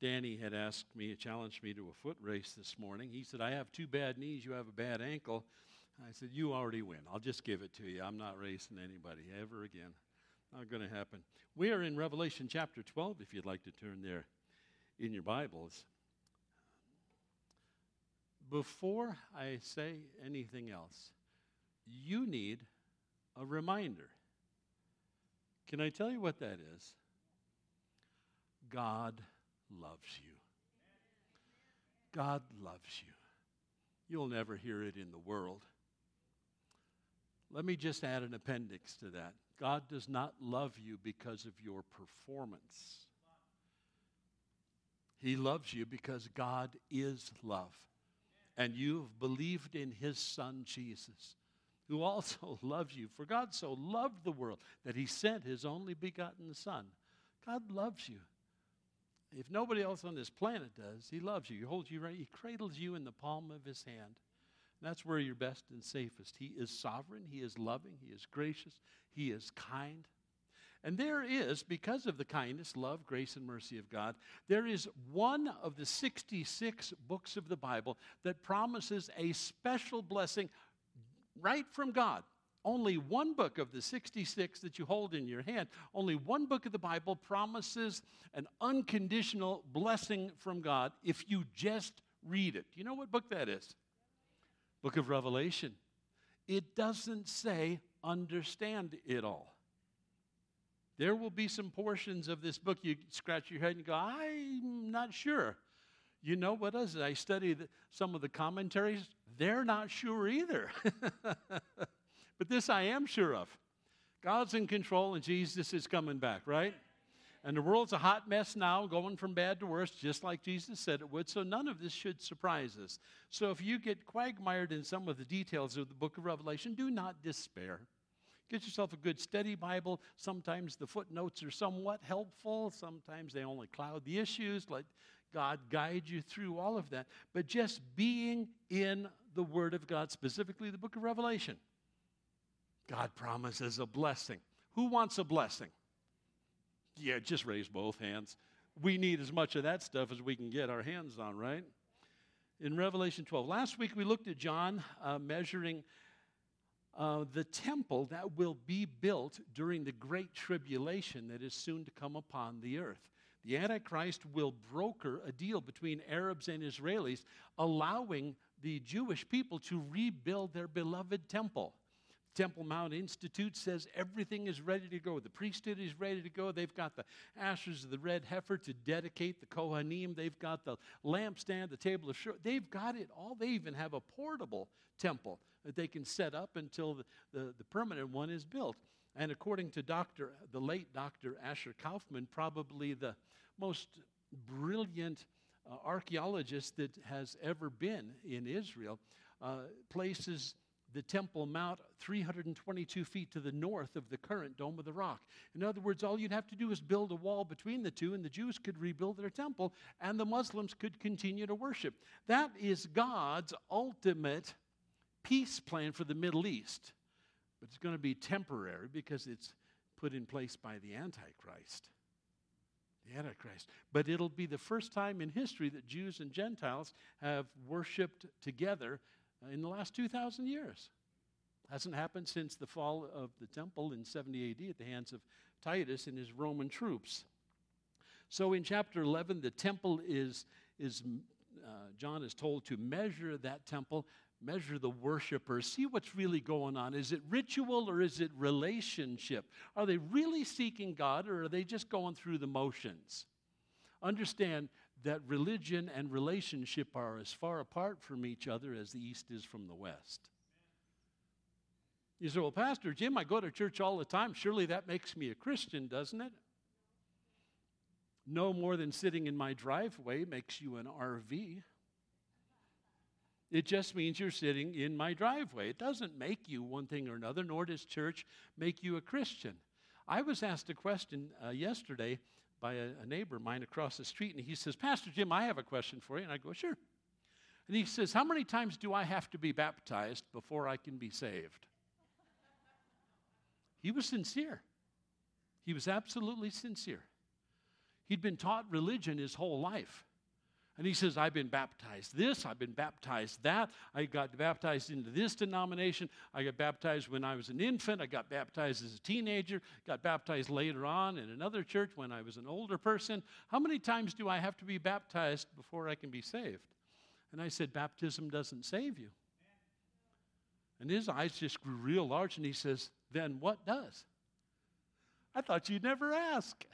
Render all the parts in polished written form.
Danny had challenged me to a foot race this morning. He said, I have two bad knees, you have a bad ankle. I said, you already win. I'll just give it to you. I'm not racing anybody ever again. Not going to happen. We are in Revelation chapter 12, if you'd like to turn there in your Bibles. Before I say anything else, you need a reminder. Can I tell you what that is? God loves you. God loves you. You'll never hear it in the world. Let me just add an appendix to that. God does not love you because of your performance. He loves you because God is love. And you've believed in His Son, Jesus, who also loves you. For God so loved the world that He sent His only begotten Son. God loves you. If nobody else on this planet does, He loves you. He holds you right. He cradles you in the palm of His hand. And that's where you're best and safest. He is sovereign. He is loving. He is gracious. He is kind. And there is, because of the kindness, love, grace, and mercy of God, there is one of the 66 books of the Bible that promises a special blessing right from God. Only one book of the 66 that you hold in your hand, only one book of the Bible promises an unconditional blessing from God if you just read it. Do you know what book that is? Book of Revelation. It doesn't say understand it all. There will be some portions of this book you scratch your head and go, I'm not sure. You know what is it? I studied some of the commentaries. They're not sure either. But this I am sure of. God's in control and Jesus is coming back, right? And the world's a hot mess now, going from bad to worse, just like Jesus said it would, so none of this should surprise us. So if you get quagmired in some of the details of the book of Revelation, do not despair. Get yourself a good study Bible. Sometimes the footnotes are somewhat helpful. Sometimes they only cloud the issues. Let God guide you through all of that. But just being in the Word of God, specifically the book of Revelation, God promises a blessing. Who wants a blessing? Yeah, just raise both hands. We need as much of that stuff as we can get our hands on, right? In Revelation 12. Last week we looked at John measuring the temple that will be built during the great tribulation that is soon to come upon the earth. The Antichrist will broker a deal between Arabs and Israelis, allowing the Jewish people to rebuild their beloved temple. Temple Mount Institute says everything is ready to go. The priesthood is ready to go. They've got the ashes of the red heifer to dedicate the Kohanim. They've got the lampstand, the table of showbread. They've got it all. They even have a portable temple that they can set up until the permanent one is built. And according to the late Dr. Asher Kaufman, probably the most brilliant archaeologist that has ever been in Israel, places the Temple Mount 322 feet to the north of the current Dome of the Rock. In other words, all you'd have to do is build a wall between the two, and the Jews could rebuild their temple, and the Muslims could continue to worship. That is God's ultimate peace plan for the Middle East. But it's going to be temporary because it's put in place by the Antichrist. The Antichrist. But it'll be the first time in history that Jews and Gentiles have worshiped together in the last 2,000 years. Hasn't happened since the fall of the temple in 70 AD at the hands of Titus and his Roman troops. So in chapter 11, the temple John is told to measure that temple, measure the worshipers, see what's really going on. Is it ritual or is it relationship? Are they really seeking God or are they just going through the motions? Understand that religion and relationship are as far apart from each other as the East is from the West. You say, well, Pastor Jim, I go to church all the time. Surely that makes me a Christian, doesn't it? No more than sitting in my driveway makes you an RV. It just means you're sitting in my driveway. It doesn't make you one thing or another, nor does church make you a Christian. I was asked a question yesterday by a neighbor of mine across the street, and he says, Pastor Jim, I have a question for you. And I go, sure. And he says, how many times do I have to be baptized before I can be saved? He was sincere. He was absolutely sincere. He'd been taught religion his whole life. And he says, I've been baptized this, I've been baptized that. I got baptized into this denomination. I got baptized when I was an infant. I got baptized as a teenager. Got baptized later on in another church when I was an older person. How many times do I have to be baptized before I can be saved? And I said, baptism doesn't save you. And his eyes just grew real large, and he says, then what does? I thought you'd never ask.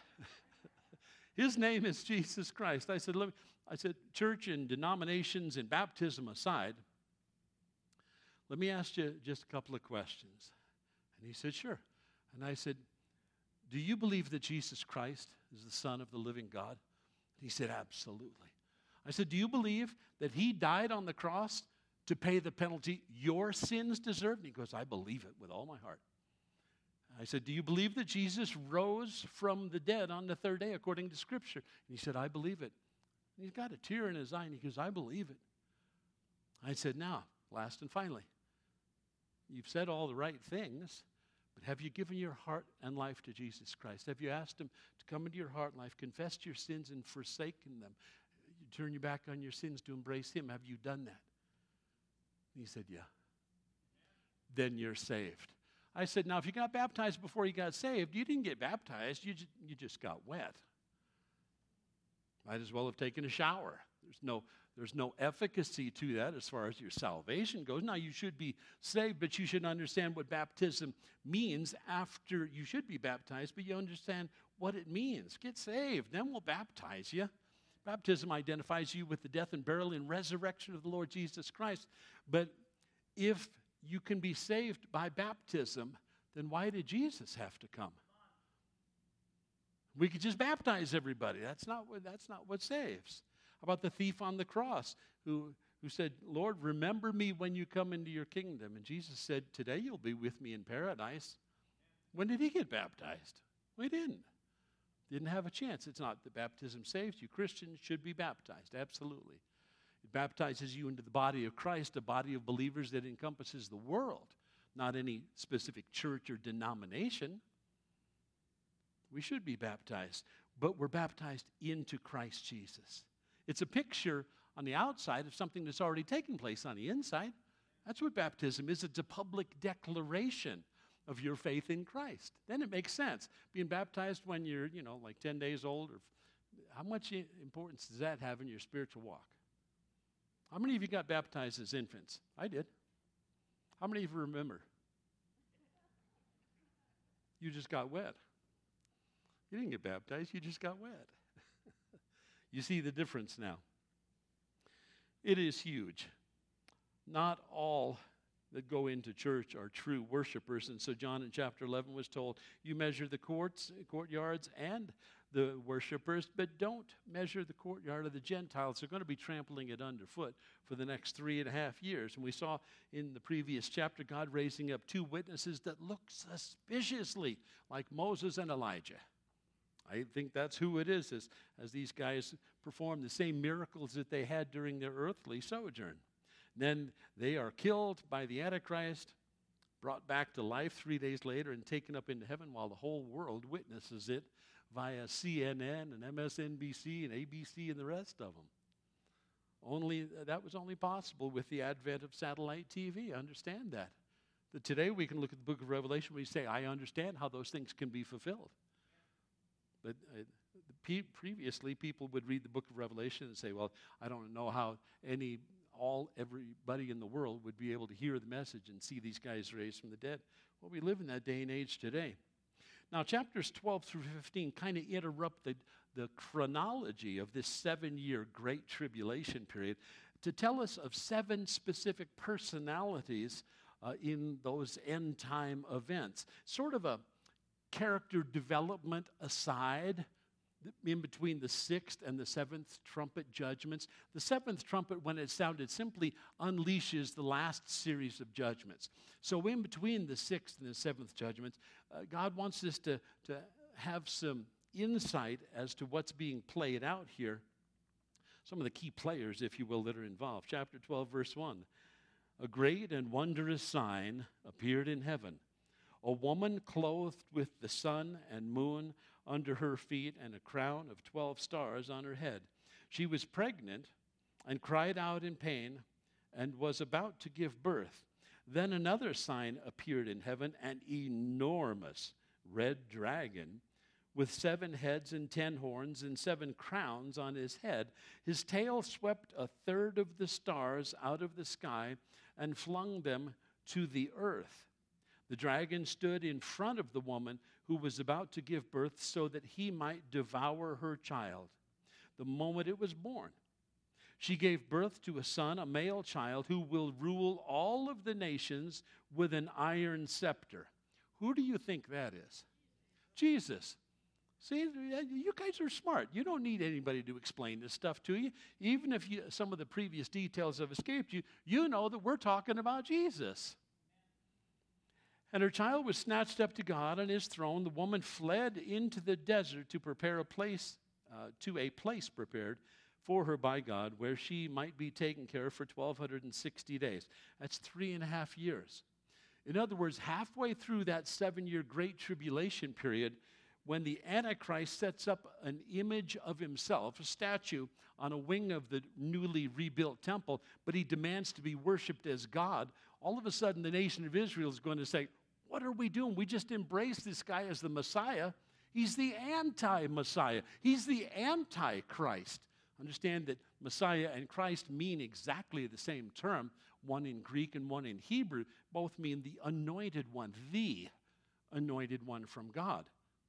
His name is Jesus Christ. I said, church and denominations and baptism aside, let me ask you just a couple of questions. And he said, sure. And I said, do you believe that Jesus Christ is the Son of the living God? And he said, absolutely. I said, do you believe that he died on the cross to pay the penalty your sins deserved? And he goes, I believe it with all my heart. I said, do you believe that Jesus rose from the dead on the third day according to Scripture? And he said, I believe it. And he's got a tear in his eye, and he goes, I believe it. I said, now, last and finally, you've said all the right things, but have you given your heart and life to Jesus Christ? Have you asked him to come into your heart and life, confessed your sins and forsaken them? You turn your back on your sins to embrace him. Have you done that? And he said, yeah. Then you're saved. I said, now, if you got baptized before you got saved, you didn't get baptized. You just got wet. Might as well have taken a shower. There's no efficacy to that as far as your salvation goes. Now, you should be saved, but you should understand what baptism means after you should be baptized, but you understand what it means. Get saved, then we'll baptize you. Baptism identifies you with the death and burial and resurrection of the Lord Jesus Christ. But if you can be saved by baptism, then why did Jesus have to come? We could just baptize everybody. That's not what saves. How about the thief on the cross who said, Lord, remember me when you come into your kingdom? And Jesus said, today you'll be with me in paradise. When did he get baptized? Well, he didn't. Didn't have a chance. It's not that baptism saves you. Christians should be baptized, absolutely. It baptizes you into the body of Christ, a body of believers that encompasses the world, not any specific church or denomination. We should be baptized, but we're baptized into Christ Jesus. It's a picture on the outside of something that's already taken place on the inside. That's what baptism is. It's a public declaration of your faith in Christ. Then it makes sense. Being baptized when you're, like 10 days old, or how much importance does that have in your spiritual walk? How many of you got baptized as infants? I did. How many of you remember? You just got wet. You didn't get baptized, you just got wet. You see the difference now. It is huge. Not all that go into church are true worshipers. And so John in chapter 11 was told, you measure the courtyards and the worshipers, but don't measure the courtyard of the Gentiles. They're going to be trampling it underfoot for the next 3.5 years. And we saw in the previous chapter God raising up 2 witnesses that look suspiciously like Moses and Elijah. I think that's who it is as these guys perform the same miracles that they had during their earthly sojourn. Then they are killed by the Antichrist, brought back to life 3 days later, and taken up into heaven while the whole world witnesses it via CNN and MSNBC and ABC and the rest of them. That was only possible with the advent of satellite TV. Understand that. That today we can look at the book of Revelation where you say, I understand how those things can be fulfilled. But previously, people would read the book of Revelation and say, well, I don't know how everybody in the world would be able to hear the message and see these guys raised from the dead. Well, we live in that day and age today. Now, chapters 12 through 15 kind of interrupt the chronology of this 7-year Great Tribulation period to tell us of 7 specific personalities in those end-time events. Sort of a character development aside in between the 6th and the 7th trumpet judgments. The 7th trumpet, when it sounded, simply unleashes the last series of judgments. So in between the 6th and the 7th judgments, God wants us to have some insight as to what's being played out here. Some of the key players, if you will, that are involved. Chapter 12, verse 1. A great and wondrous sign appeared in heaven. A woman clothed with the sun and moon under her feet and a crown of 12 stars on her head. She was pregnant and cried out in pain and was about to give birth. Then another sign appeared in heaven, an enormous red dragon with 7 heads and 10 horns and 7 crowns on his head. His tail swept a third of the stars out of the sky and flung them to the earth. The dragon stood in front of the woman who was about to give birth so that he might devour her child the moment it was born. She gave birth to a son, a male child, who will rule all of the nations with an iron scepter. Who do you think that is? Jesus. See, you guys are smart. You don't need anybody to explain this stuff to you. Even if some of the previous details have escaped you, you know that we're talking about Jesus. And her child was snatched up to God on his throne. The woman fled into the desert to prepare a place prepared for her by God, where she might be taken care of for 1,260 days. That's 3.5 years. In other words, halfway through that 7-year great tribulation period, when the Antichrist sets up an image of himself, a statue on a wing of the newly rebuilt temple, but he demands to be worshiped as God, all of a sudden the nation of Israel is going to say, what are we doing? We just embraced this guy as the Messiah. He's the anti-Messiah. He's the anti-Christ. Understand that Messiah and Christ mean exactly the same term, one in Greek and one in Hebrew. Both mean the anointed one from God.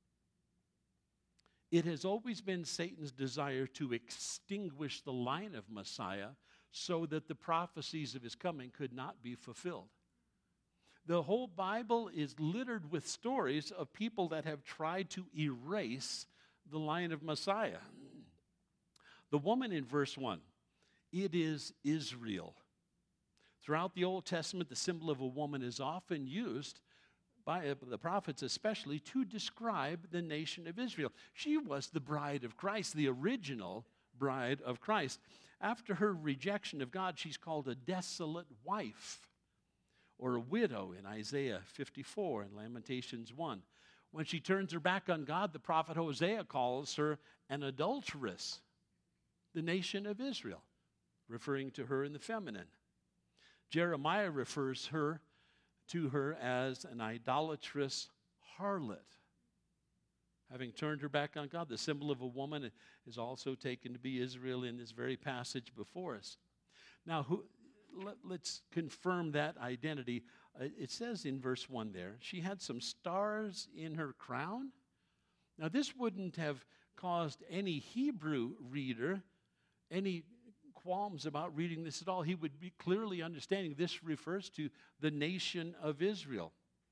It has always been Satan's desire to extinguish the line of Messiah so that the prophecies of his coming could not be fulfilled. The whole Bible is littered with stories of people that have tried to erase the line of Messiah. The woman in verse 1, it is Israel. Throughout the Old Testament, the symbol of a woman is often used by the prophets especially to describe the nation of Israel. She was the bride of Christ, the original bride of Christ. After her rejection of God, she's called a desolate wife or a widow in Isaiah 54 and Lamentations 1. When she turns her back on God, the prophet Hosea calls her an adulteress, the nation of Israel, referring to her in the feminine. Jeremiah refers to her as an idolatrous harlot. Having turned her back on God, the symbol of a woman is also taken to be Israel in this very passage before us. Now, let's confirm that identity. It says in verse 1 there, she had some stars in her crown. Now, this wouldn't have caused any Hebrew reader any qualms about reading this at all. He would be clearly understanding this refers to the nation of Israel.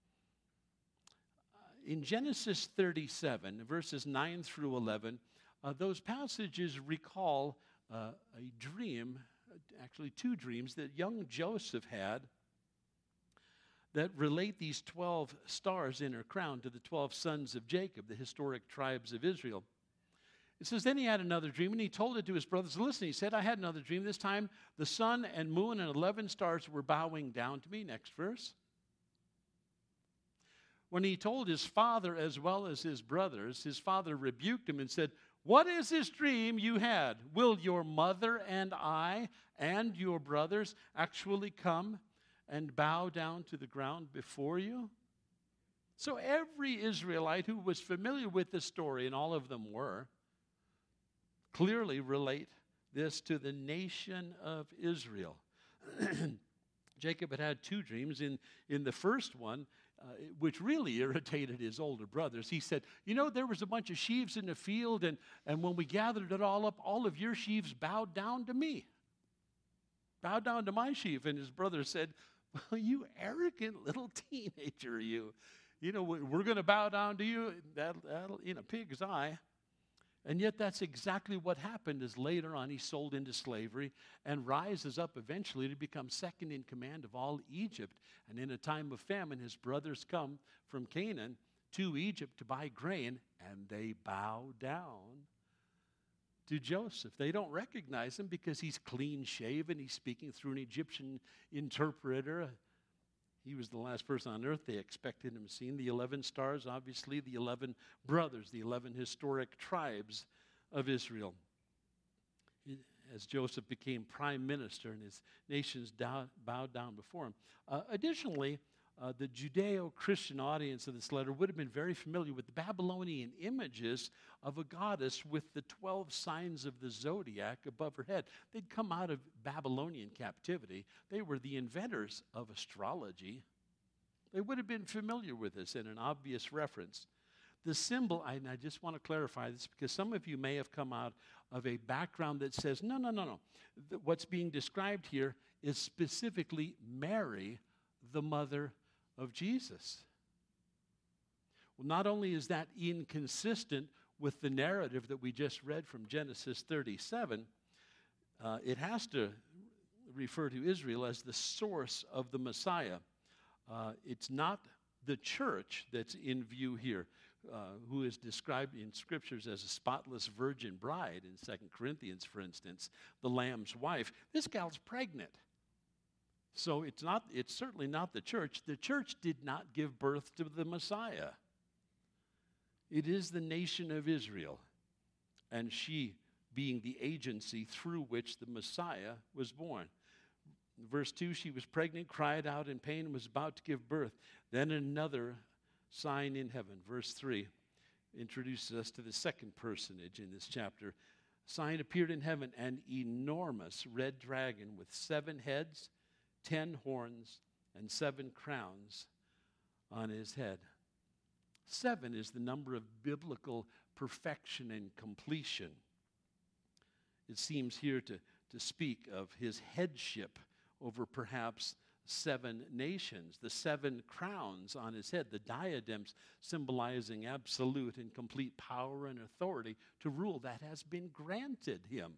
In Genesis 37, verses 9 through 11, those passages recall a dream, actually 2 dreams, that young Joseph had that relate these 12 stars in her crown to the 12 sons of Jacob, the historic tribes of Israel. It says, then he had another dream, and he told it to his brothers. Listen, he said, I had another dream. This time the sun and moon and 11 stars were bowing down to me. Next verse. When he told his father as well as his brothers, his father rebuked him and said, what is this dream you had? Will your mother and I and your brothers actually come and bow down to the ground before you? So every Israelite who was familiar with this story, and all of them were, clearly relate this to the nation of Israel. Jacob had 2 dreams. In the first one, which really irritated his older brothers, he said, you know, there was a bunch of sheaves in the field, and when we gathered it all up, all of your sheaves bowed down to me. Bowed down to my sheaf. And his brother said, well, you arrogant little teenager, you. You know, we're going to bow down to you. That'll in a pig's eye. And yet that's exactly what happened, as later on he sold into slavery and rises up eventually to become second in command of all Egypt. And in a time of famine, his brothers come from Canaan to Egypt to buy grain, and they bow down to Joseph. They don't recognize him because he's clean shaven. He's speaking through an Egyptian interpreter. He was the last person on earth they expected him seen. The 11 stars, obviously, the 11 brothers, the 11 historic tribes of Israel. As Joseph became prime minister and his nations bowed down before him. Additionally, the Judeo-Christian audience of this letter would have been very familiar with the Babylonian images of a goddess with the 12 signs of the zodiac above her head. They'd come out of Babylonian captivity. They were the inventors of astrology. They would have been familiar with this in an obvious reference. The symbol, and I just want to clarify this because some of you may have come out of a background that says, no. What's being described here is specifically Mary, the mother of Jesus. Well, not only is that inconsistent with the narrative that we just read from Genesis 37, it has to refer to Israel as the source of the Messiah. It's not the church that's in view here, who is described in scriptures as a spotless virgin bride in 2 Corinthians, for instance, the Lamb's wife. This gal's pregnant. So it's certainly not the church. The church did not give birth to the Messiah. It is the nation of Israel, and she being the agency through which the Messiah was born. Verse 2, she was pregnant, cried out in pain, and was about to give birth. Then another sign in heaven. Verse 3 introduces us to the second personage in this chapter. Sign appeared in heaven, an enormous red dragon with 7 heads, 10 horns, and 7 crowns on his head. 7 is the number of biblical perfection and completion. It seems here to speak of his headship over perhaps 7 nations, the 7 crowns on his head, the diadems symbolizing absolute and complete power and authority to rule that has been granted him.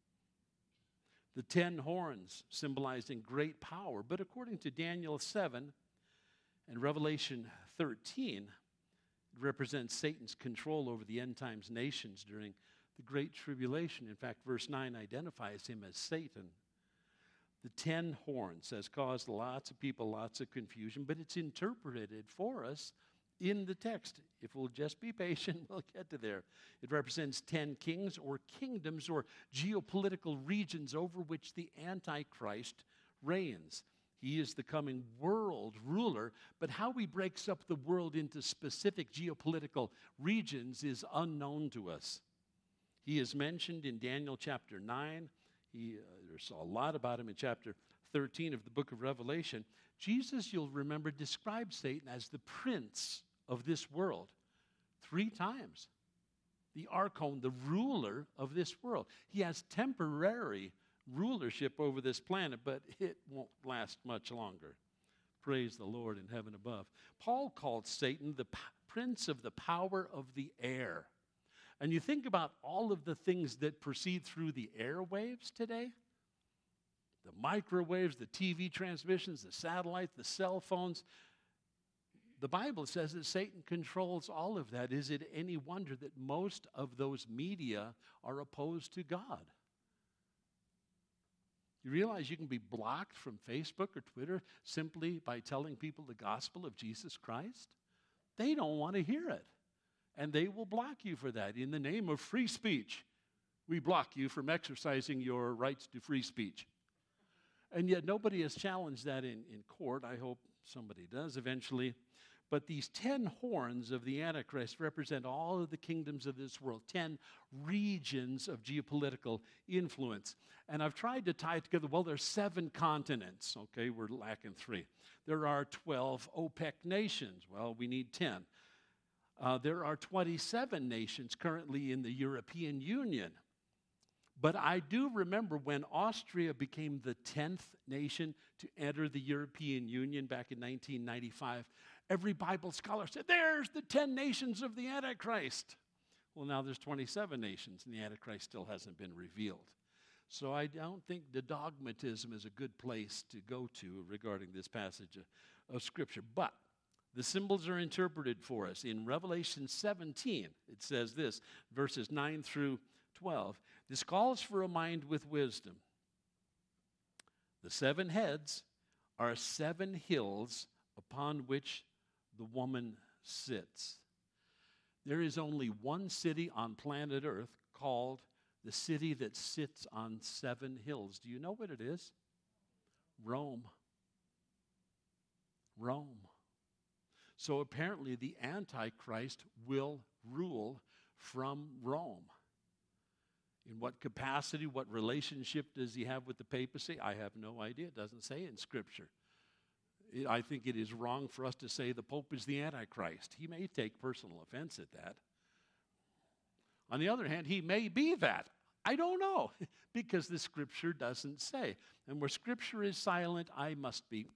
The 10 horns symbolizing great power, but according to Daniel 7 and Revelation 13, it represents Satan's control over the end times nations during the Great Tribulation. In fact, verse 9 identifies him as Satan. The 10 horns has caused lots of people lots of confusion, but it's interpreted for us in the text. If we'll just be patient, we'll get to there. It represents 10 kings or kingdoms or geopolitical regions over which the Antichrist reigns. He is the coming world ruler, but how he breaks up the world into specific geopolitical regions is unknown to us. He is mentioned in Daniel chapter 9. There's a lot about him in chapter 13 of the book of Revelation. Jesus, you'll remember, describes Satan as the prince of this world 3 times. The archon, the ruler of this world. He has temporary rulership over this planet, but it won't last much longer. Praise the Lord in heaven above. Paul called Satan the prince of the power of the air. And you think about all of the things that proceed through the airwaves today, the microwaves, the TV transmissions, the satellites, the cell phones. The Bible says that Satan controls all of that. Is it any wonder that most of those media are opposed to God? You realize you can be blocked from Facebook or Twitter simply by telling people the gospel of Jesus Christ? They don't want to hear it. And they will block you for that. In the name of free speech, we block you from exercising your rights to free speech. And yet nobody has challenged that in court. I hope somebody does eventually. But these 10 horns of the Antichrist represent all of the kingdoms of this world, 10 regions of geopolitical influence. And I've tried to tie it together. Well, there's 7 continents. Okay, we're lacking 3. There are 12 OPEC nations. Well, we need 10. There are 27 nations currently in the European Union. But I do remember when Austria became the 10th nation to enter the European Union back in 1995, every Bible scholar said, there's the 10 nations of the Antichrist. Well, now there's 27 nations, and the Antichrist still hasn't been revealed. So I don't think the dogmatism is a good place to go to regarding this passage of Scripture. But the symbols are interpreted for us. In Revelation 17, it says this, verses 9 through 12. This calls for a mind with wisdom. The 7 heads are 7 hills upon which the woman sits. There is only one city on planet Earth called the city that sits on 7 hills. Do you know what it is? Rome. Rome. So apparently the Antichrist will rule from Rome. In what capacity, what relationship does he have with the papacy? I have no idea. It doesn't say in Scripture. I think it is wrong for us to say the Pope is the Antichrist. He may take personal offense at that. On the other hand, he may be that. I don't know, because the Scripture doesn't say. And where Scripture is silent, I must be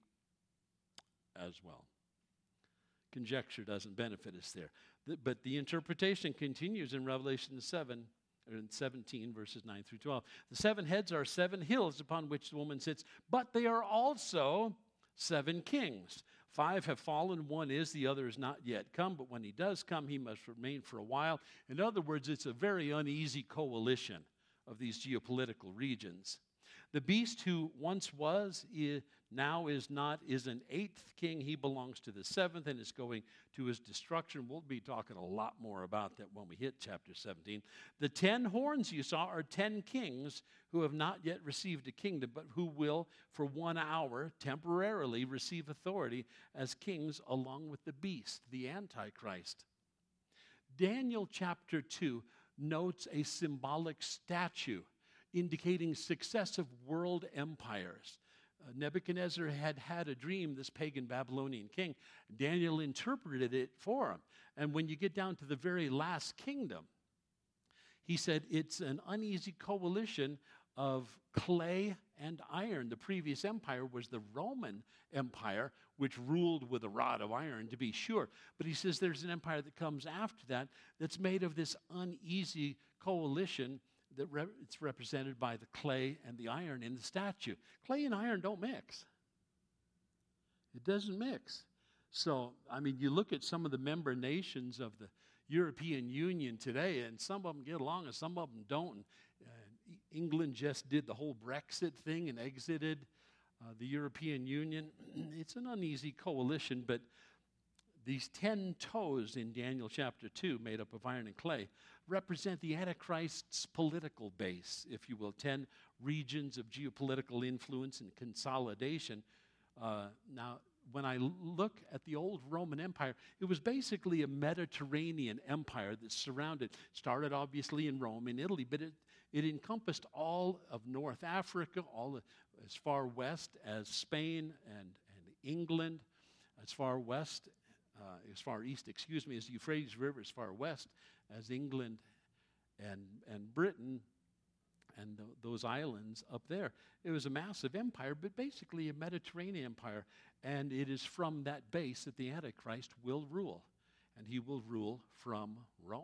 as well. Conjecture doesn't benefit us there. But the interpretation continues in Revelation 7, or in 17, verses 9 through 12. The 7 heads are 7 hills upon which the woman sits, but they are also 7 kings. 5 have fallen, 1 is, the other is not yet come, but when he does come, he must remain for a while. In other words, it's a very uneasy coalition of these geopolitical regions. The beast who once was, now is not, is an 8th king. He belongs to the 7th and is going to his destruction. We'll be talking a lot more about that when we hit chapter 17. The 10 horns you saw are 10 kings who have not yet received a kingdom, but who will, for 1 hour, temporarily receive authority as kings along with the beast, the Antichrist. Daniel chapter 2 notes a symbolic statue indicating successive world empires. Nebuchadnezzar had had a dream, this pagan Babylonian king. Daniel interpreted it for him. And when you get down to the very last kingdom, he said it's an uneasy coalition of clay and iron. The previous empire was the Roman Empire, which ruled with a rod of iron, to be sure. But he says there's an empire that comes after that that's made of this uneasy coalition that it's represented by the clay and the iron in the statue. Clay and iron don't mix. It doesn't mix. So, I mean, you look at some of the member nations of the European Union today, and some of them get along and some of them don't. England just did the whole Brexit thing and exited the European Union. It's an uneasy coalition, but these 10 toes in Daniel chapter 2, made up of iron and clay, represent the Antichrist's political base, if you will, 10 regions of geopolitical influence and consolidation. Now, when I look at the old Roman Empire, it was basically a Mediterranean empire that started obviously in Rome, in Italy, but it encompassed all of North Africa, as far west as Spain and England, as far east, as the Euphrates River, as far west as England and Britain and those islands up there. It was a massive empire, but basically a Mediterranean empire. And it is from that base that the Antichrist will rule. And he will rule from Rome.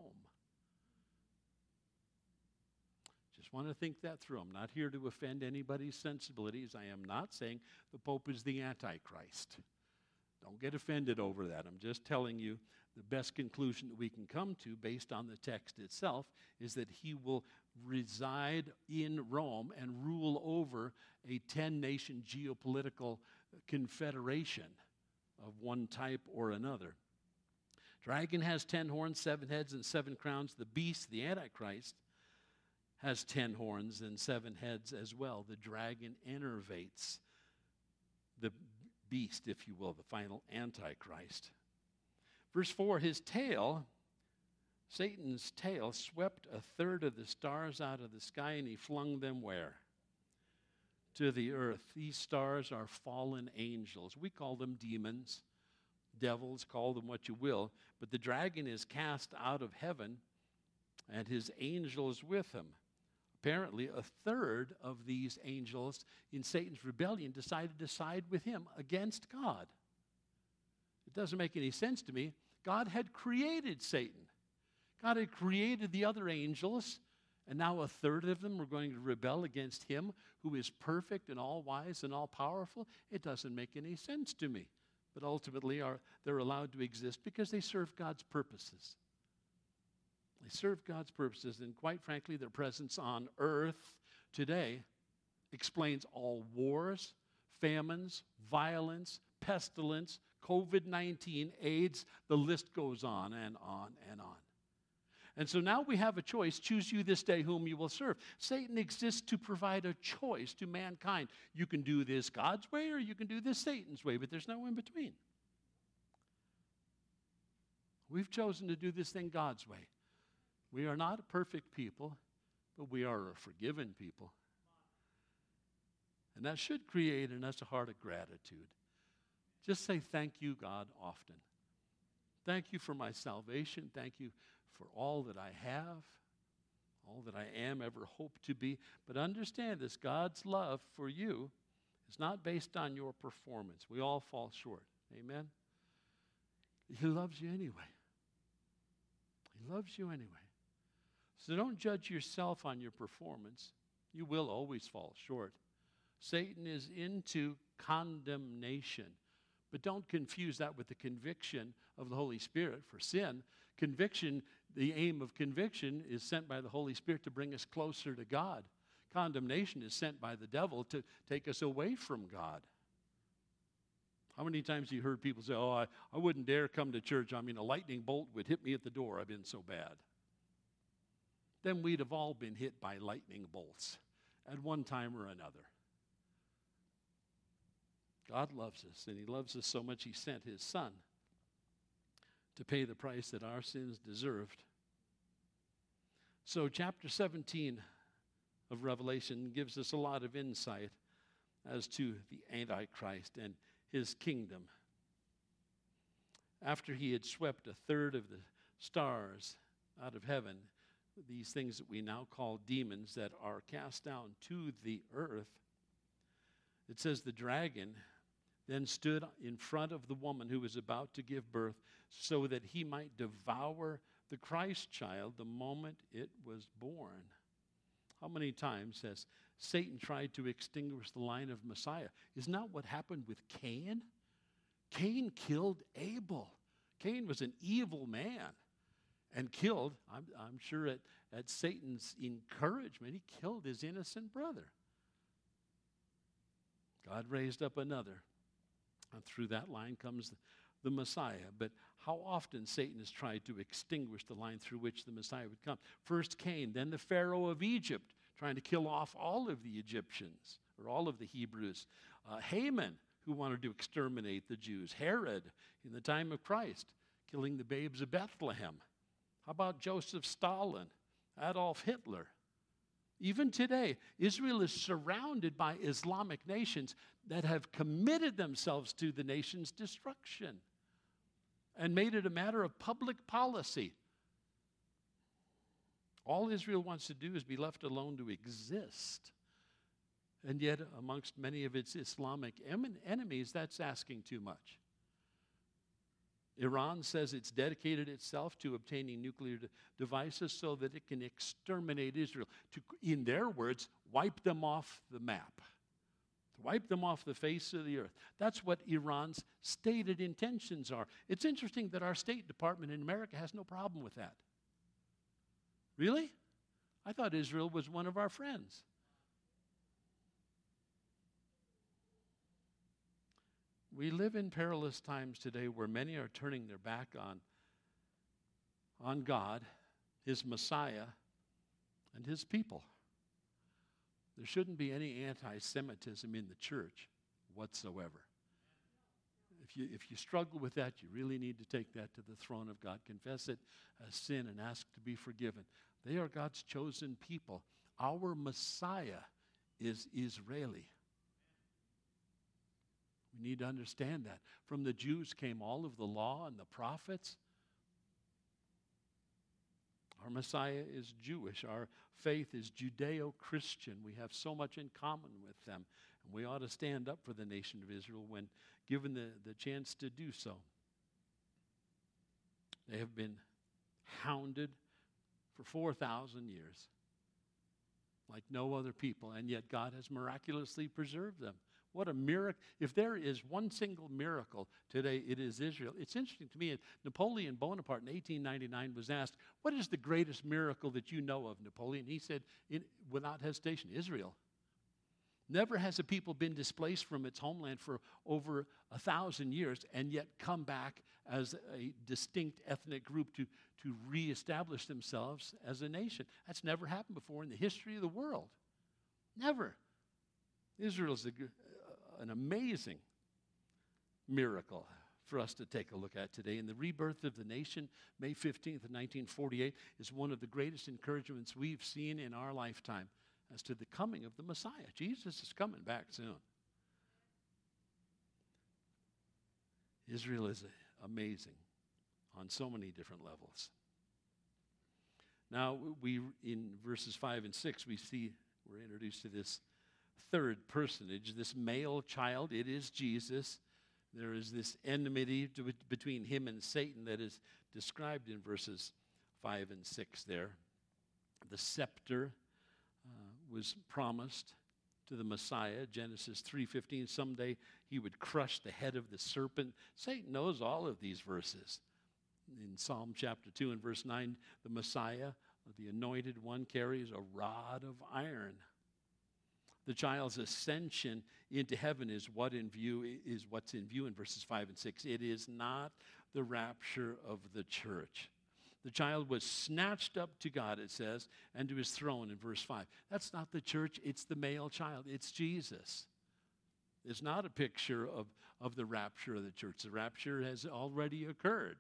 Just want to think that through. I'm not here to offend anybody's sensibilities. I am not saying the Pope is the Antichrist. Don't get offended over that. I'm just telling you the best conclusion that we can come to based on the text itself is that he will reside in Rome and rule over a 10-nation geopolitical confederation of one type or another. Dragon has 10 horns, 7 heads, and 7 crowns. The beast, the Antichrist, has 10 horns and 7 heads as well. The dragon enervates the beast, if you will, the final Antichrist. Verse 4, his tail, Satan's tail, swept a third of the stars out of the sky, and he flung them where? To the earth. These stars are fallen angels. We call them demons, devils, call them what you will, but the dragon is cast out of heaven, and his angels with him. Apparently, a third of these angels in Satan's rebellion decided to side with him against God. It doesn't make any sense to me. God had created Satan. God had created the other angels, and now a third of them were going to rebel against him who is perfect and all-wise and all-powerful. It doesn't make any sense to me. But ultimately, they're allowed to exist because they serve God's purposes. They serve God's purposes, and quite frankly, their presence on earth today explains all wars, famines, violence, pestilence, COVID-19, AIDS, the list goes on and on and on. And so now we have a choice. Choose you this day whom you will serve. Satan exists to provide a choice to mankind. You can do this God's way or you can do this Satan's way, but there's no in between. We've chosen to do this thing God's way. We are not a perfect people, but we are a forgiven people. And that should create in us a heart of gratitude. Just say thank you, God, often. Thank you for my salvation. Thank you for all that I have, all that I am, ever hope to be. But understand this, God's love for you is not based on your performance. We all fall short. Amen? He loves you anyway. He loves you anyway. So don't judge yourself on your performance. You will always fall short. Satan is into condemnation. But don't confuse that with the conviction of the Holy Spirit for sin. Conviction, the aim of conviction is sent by the Holy Spirit to bring us closer to God. Condemnation is sent by the devil to take us away from God. How many times have you heard people say, oh, I wouldn't dare come to church. I mean, a lightning bolt would hit me at the door. I've been so bad. Then we'd have all been hit by lightning bolts at one time or another. God loves us, and he loves us so much he sent his son to pay the price that our sins deserved. So chapter 17 of Revelation gives us a lot of insight as to the Antichrist and his kingdom. After he had swept a third of the stars out of heaven, these things that we now call demons that are cast down to the earth, it says the dragon then stood in front of the woman who was about to give birth so that he might devour the Christ child the moment it was born. How many times has Satan tried to extinguish the line of Messiah? Isn't that what happened with Cain? Cain killed Abel. Cain was an evil man and killed, I'm sure at Satan's encouragement, he killed his innocent brother. God raised up another. And through that line comes the Messiah. But how often Satan has tried to extinguish the line through which the Messiah would come. First Cain, then the Pharaoh of Egypt, trying to kill off all of the Egyptians, or all of the Hebrews. Haman, who wanted to exterminate the Jews. Herod, in the time of Christ, killing the babes of Bethlehem. How about Joseph Stalin, Adolf Hitler? Even today, Israel is surrounded by Islamic nations that have committed themselves to the nation's destruction and made it a matter of public policy. All Israel wants to do is be left alone to exist. And yet, amongst many of its Islamic enemies, that's asking too much. Iran says it's dedicated itself to obtaining nuclear devices so that it can exterminate Israel, to, in their words, wipe them off the map, to wipe them off the face of the earth. That's what Iran's stated intentions are. It's interesting that our State Department in America has no problem with that. Really? I thought Israel was one of our friends. We live in perilous times today where many are turning their back on God, his Messiah, and his people. There shouldn't be any anti-Semitism in the church whatsoever. If you struggle with that, you really need to take that to the throne of God. Confess it as sin and ask to be forgiven. They are God's chosen people. Our Messiah is Israeli. We need to understand that. From the Jews came all of the law and the prophets. Our Messiah is Jewish. Our faith is Judeo-Christian. We have so much in common with them. And we ought to stand up for the nation of Israel when given the chance to do so. They have been hounded for 4,000 years like no other people, and yet God has miraculously preserved them. What a miracle. If there is one single miracle today, it is Israel. It's interesting to me, Napoleon Bonaparte in 1899 was asked, what is the greatest miracle that you know of, Napoleon? He said, without hesitation, Israel. Never has a people been displaced from its homeland for over 1,000 years and yet come back as a distinct ethnic group to reestablish themselves as a nation. That's never happened before in the history of the world. Never. Israel is an amazing miracle for us to take a look at today. And the rebirth of the nation, May 15th of 1948, is one of the greatest encouragements we've seen in our lifetime as to the coming of the Messiah. Jesus is coming back soon. Israel is amazing on so many different levels. Now, in verses 5 and 6, we're introduced to this third personage, this male child. It is Jesus. There is this enmity between him and Satan that is described in verses 5 and 6 there. The scepter was promised to the Messiah, Genesis 3:15. Someday he would crush the head of the serpent. Satan knows all of these verses. In Psalm chapter 2 and verse 9, the Messiah, the anointed one, carries a rod of iron. The child's ascension into heaven is what's in view in verses 5 and 6. It is not the rapture of the church. The child was snatched up to God, it says, and to his throne in verse 5. That's not the church, it's the male child. It's Jesus. It's not a picture of the rapture of the church. The rapture has already occurred.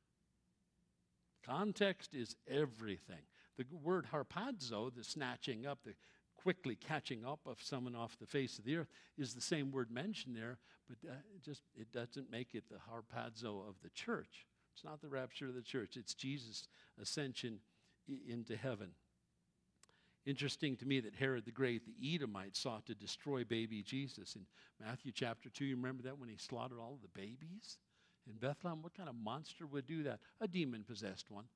Context is everything. The word harpazo, the snatching up, the quickly catching up of someone off the face of the earth, is the same word mentioned there, but it doesn't make it the harpazo of the church. It's not the rapture of the church. It's Jesus' ascension into heaven. Interesting to me that Herod the Great, the Edomite, sought to destroy baby Jesus. In Matthew chapter 2, you remember that when he slaughtered all of the babies in Bethlehem? What kind of monster would do that? A demon-possessed one.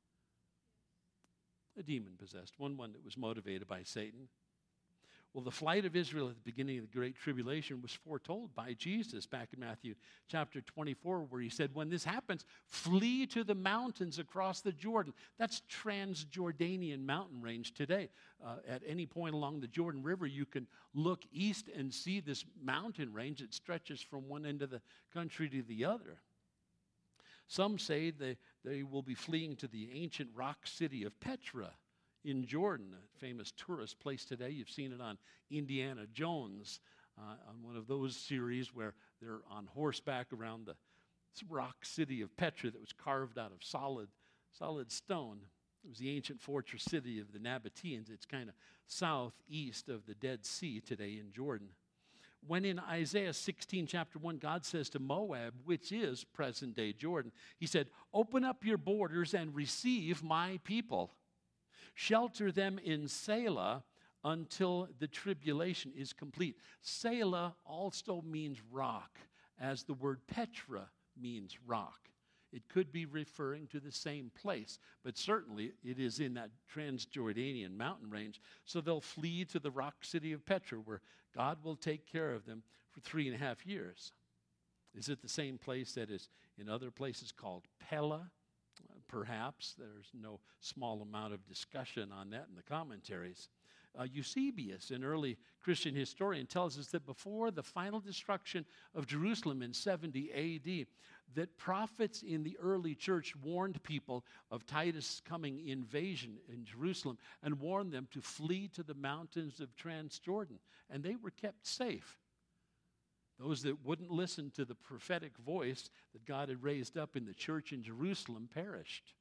A demon-possessed one that was motivated by Satan. Well, the flight of Israel at the beginning of the Great Tribulation was foretold by Jesus back in Matthew chapter 24, where he said, when this happens, flee to the mountains across the Jordan. That's Transjordanian mountain range today. At any point along the Jordan River, you can look east and see this mountain range that stretches from one end of the country to the other. Some say they will be fleeing to the ancient rock city of Petra in Jordan, a famous tourist place today. You've seen it on Indiana Jones, on one of those series where they're on horseback around the rock city of Petra that was carved out of solid stone. It was the ancient fortress city of the Nabateans. It's kind of southeast of the Dead Sea today in Jordan. When in Isaiah 16, chapter 1, God says to Moab, which is present-day Jordan, he said, open up your borders and receive my people. Shelter them in Selah until the tribulation is complete. Selah also means rock, as the word Petra means rock. It could be referring to the same place, but certainly it is in that Transjordanian mountain range. So they'll flee to the rock city of Petra, where God will take care of them for 3.5 years. Is it the same place that is in other places called Pella? Perhaps. There's no small amount of discussion on that in the commentaries. Eusebius, an early Christian historian, tells us that before the final destruction of Jerusalem in 70 A.D., that prophets in the early church warned people of Titus' coming invasion in Jerusalem and warned them to flee to the mountains of Transjordan, and they were kept safe. Those that wouldn't listen to the prophetic voice that God had raised up in the church in Jerusalem perished.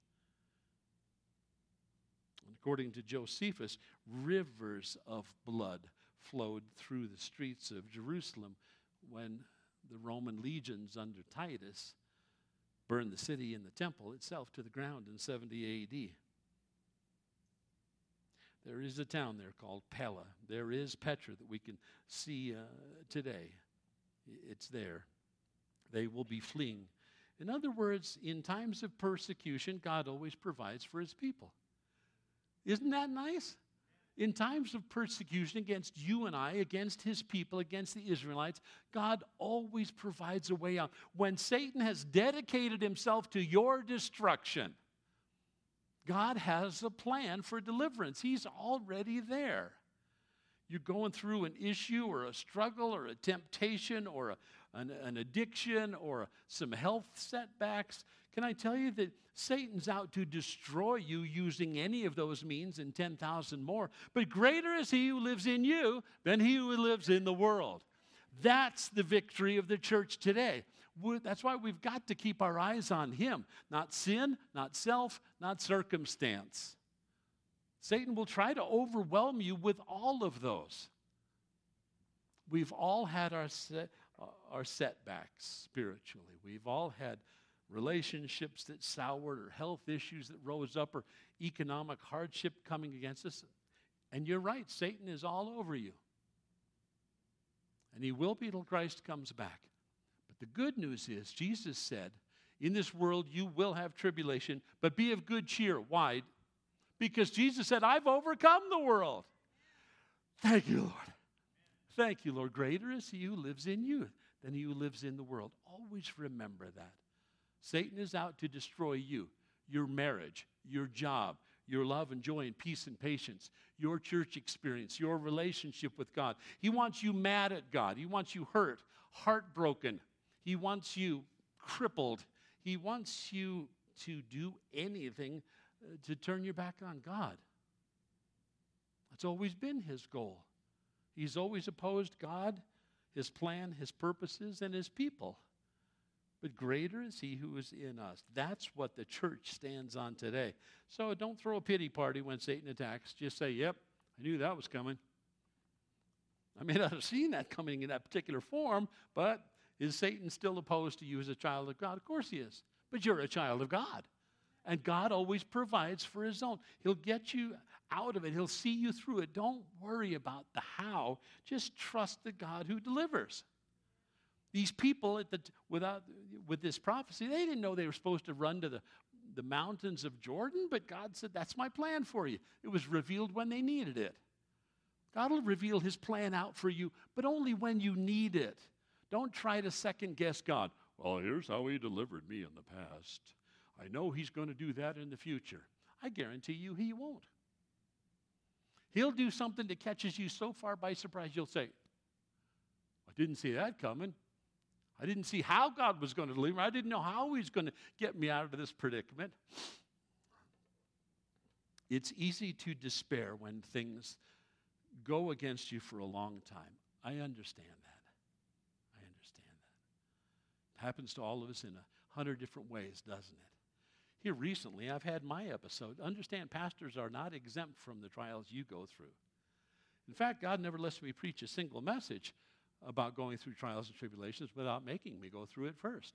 And according to Josephus, rivers of blood flowed through the streets of Jerusalem when the Roman legions under Titus burned the city and the temple itself to the ground in 70 A.D. There is a town there called Pella. There is Petra that we can see today. It's there. They will be fleeing. In other words, in times of persecution, God always provides for his people. Isn't that nice? In times of persecution against you and I, against his people, against the Israelites, God always provides a way out. When Satan has dedicated himself to your destruction, God has a plan for deliverance. He's already there. you're going through an issue or a struggle or a temptation or an addiction or some health setbacks, can I tell you that Satan's out to destroy you using any of those means and 10,000 more. But greater is he who lives in you than he who lives in the world. That's the victory of the church today. That's why we've got to keep our eyes on him. Not sin, not self, not circumstance. Satan will try to overwhelm you with all of those. We've all had our setbacks spiritually. We've all had relationships that soured or health issues that rose up or economic hardship coming against us. And you're right, Satan is all over you. And he will be till Christ comes back. But the good news is, Jesus said, in this world you will have tribulation, but be of good cheer. Why? Because Jesus said, I've overcome the world. Thank you, Lord. Thank you, Lord. Greater is he who lives in you than he who lives in the world. Always remember that. Satan is out to destroy you, your marriage, your job, your love and joy and peace and patience, your church experience, your relationship with God. He wants you mad at God. He wants you hurt, heartbroken. He wants you crippled. He wants you to do anything to turn your back on God. That's always been his goal. He's always opposed God, his plan, his purposes, and his people. But greater is he who is in us. That's what the church stands on today. So don't throw a pity party when Satan attacks. Just say, yep, I knew that was coming. I may not have seen that coming in that particular form, but is Satan still opposed to you as a child of God? Of course he is. But you're a child of God. And God always provides for his own. He'll get you out of it. He'll see you through it. Don't worry about the how. Just trust the God who delivers. These people with this prophecy, they didn't know they were supposed to run to the mountains of Jordan, but God said, that's my plan for you. It was revealed when they needed it. God will reveal his plan out for you, but only when you need it. Don't try to second guess God. Well, here's how he delivered me in the past. I know he's going to do that in the future. I guarantee you he won't. He'll do something that catches you so far by surprise, you'll say, I didn't see that coming. I didn't see how God was going to deliver me. I didn't know how he's going to get me out of this predicament. It's easy to despair when things go against you for a long time. I understand that. I understand that. It happens to all of us in 100 different ways, doesn't it? Here recently, I've had my episode. Understand, pastors are not exempt from the trials you go through. In fact, God never lets me preach a single message about going through trials and tribulations without making me go through it first.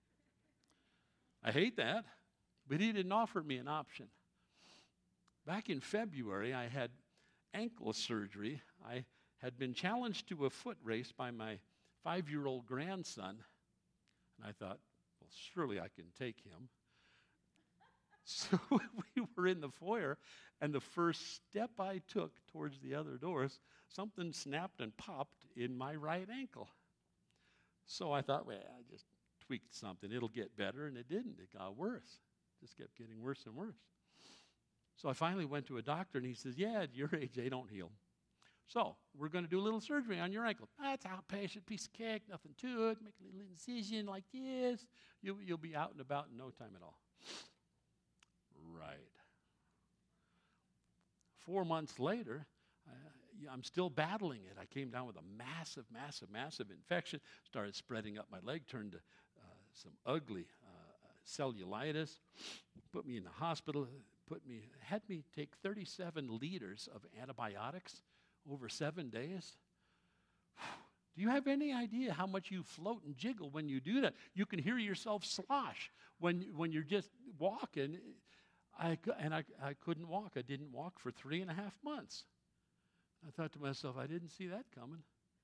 I hate that, but he didn't offer me an option. Back in February, I had ankle surgery. I had been challenged to a foot race by my 5-year-old grandson, and I thought, well, surely I can take him. So we were in the foyer, and the first step I took towards the other doors, something snapped and popped in my right ankle. So I thought, well, I just tweaked something. It'll get better, and it didn't. It got worse. It just kept getting worse and worse. So I finally went to a doctor, and he says, yeah, at your age, they don't heal. So we're going to do a little surgery on your ankle. That's outpatient, piece of cake, nothing to it. Make a little incision like this. You'll be out and about in no time at all. Right. 4 months later, I'm still battling it. I came down with a massive infection, started spreading up my leg, turned to some ugly cellulitis, put me in the hospital, had me take 37 liters of antibiotics over 7 days. Do you have any idea how much you float and jiggle when you do that? You can hear yourself slosh when you're just walking. I couldn't walk. I didn't walk for 3.5 months. I thought to myself, I didn't see that coming.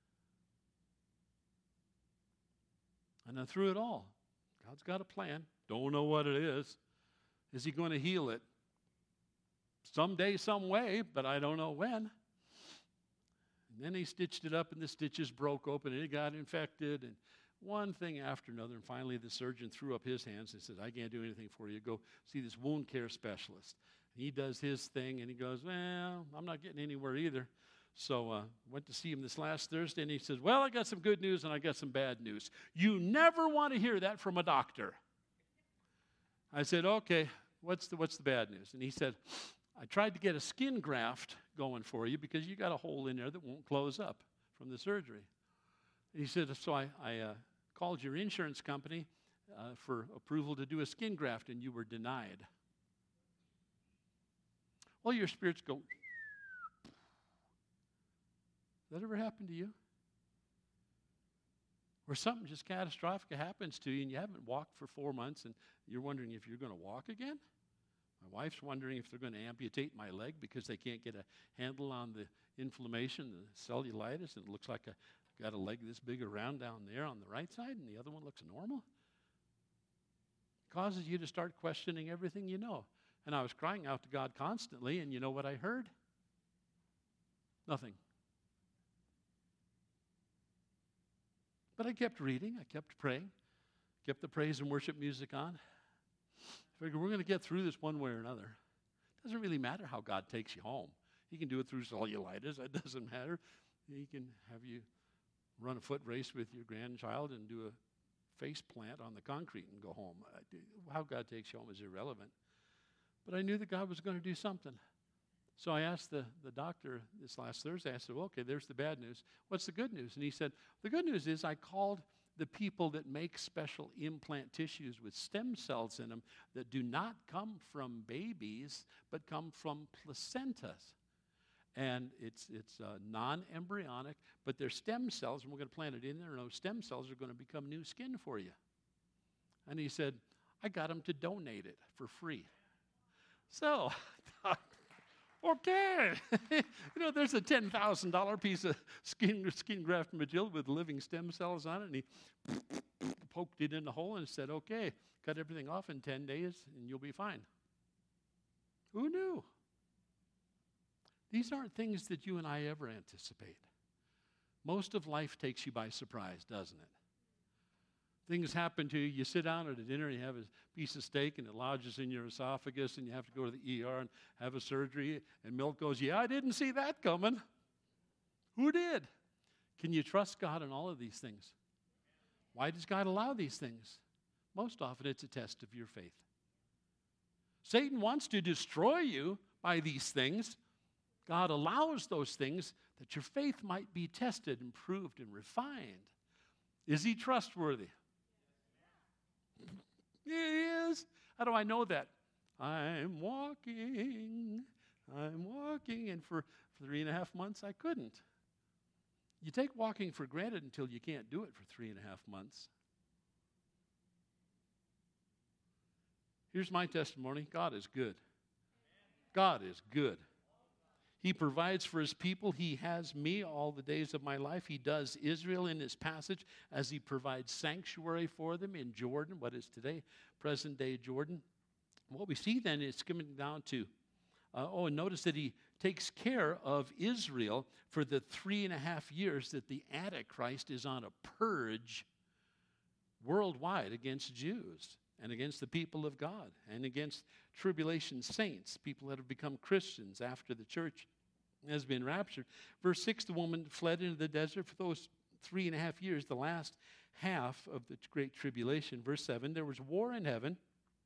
And then through it all, God's got a plan. Don't know what it is. Is he going to heal it? Someday, some way, but I don't know when. And then he stitched it up, and the stitches broke open, and it got infected, and one thing after another. And finally, the surgeon threw up his hands and said, I can't do anything for you. Go see this wound care specialist. And he does his thing, and he goes, well, I'm not getting anywhere either. So went to see him this last Thursday, and he says, well, I got some good news and I got some bad news. You never want to hear that from a doctor. I said, okay, what's the bad news? And he said, I tried to get a skin graft going for you because you got a hole in there that won't close up from the surgery. And he said, so I called your insurance company for approval to do a skin graft, and you were denied. Well, your spirits go. Has that ever happened to you? Where something just catastrophic happens to you and you haven't walked for 4 months and you're wondering if you're going to walk again? My wife's wondering if they're going to amputate my leg because they can't get a handle on the inflammation, the cellulitis, and it looks like I got a leg this big around down there on the right side and the other one looks normal. It causes you to start questioning everything you know. And I was crying out to God constantly, and you know what I heard? Nothing. But I kept reading, I kept praying, kept the praise and worship music on. I figured we're going to get through this one way or another. It doesn't really matter how God takes you home. He can do it through cellulitis. That doesn't matter. He can have you run a foot race with your grandchild and do a face plant on the concrete and go home. How God takes you home is irrelevant. But I knew that God was going to do something. So I asked the doctor this last Thursday, I said, well, okay, there's the bad news. What's the good news? And he said, the good news is I called the people that make special implant tissues with stem cells in them that do not come from babies, but come from placentas. And it's non-embryonic, but they're stem cells, and we're going to plant it in there, and those stem cells are going to become new skin for you. And he said, I got them to donate it for free. So, okay. There's a $10,000 piece of skin graft material with living stem cells on it, and he poked it in the hole and said, okay, cut everything off in 10 days, and you'll be fine. Who knew? These aren't things that you and I ever anticipate. Most of life takes you by surprise, doesn't it? Things happen to you. You sit down at a dinner and you have a piece of steak and it lodges in your esophagus and you have to go to the ER and have a surgery. And Milt goes, yeah, I didn't see that coming. Who did? Can you trust God in all of these things? Why does God allow these things? Most often it's a test of your faith. Satan wants to destroy you by these things. God allows those things that your faith might be tested and proved and refined. Is he trustworthy? He is. How do I know that? I'm walking, and for 3.5 months I couldn't. You take walking for granted until you can't do it for 3.5 months. Here's my testimony. God is good. God is good. He provides for his people. He has me all the days of my life. He does Israel in this passage as he provides sanctuary for them in Jordan, what is today present-day Jordan. What we see then is coming down to, and notice that he takes care of Israel for the 3.5 years that the Antichrist is on a purge worldwide against Jews and against the people of God and against tribulation saints, people that have become Christians after the church has been raptured. Verse 6, the woman fled into the desert for those 3.5 years, the last half of the great tribulation. Verse 7, there was war in heaven.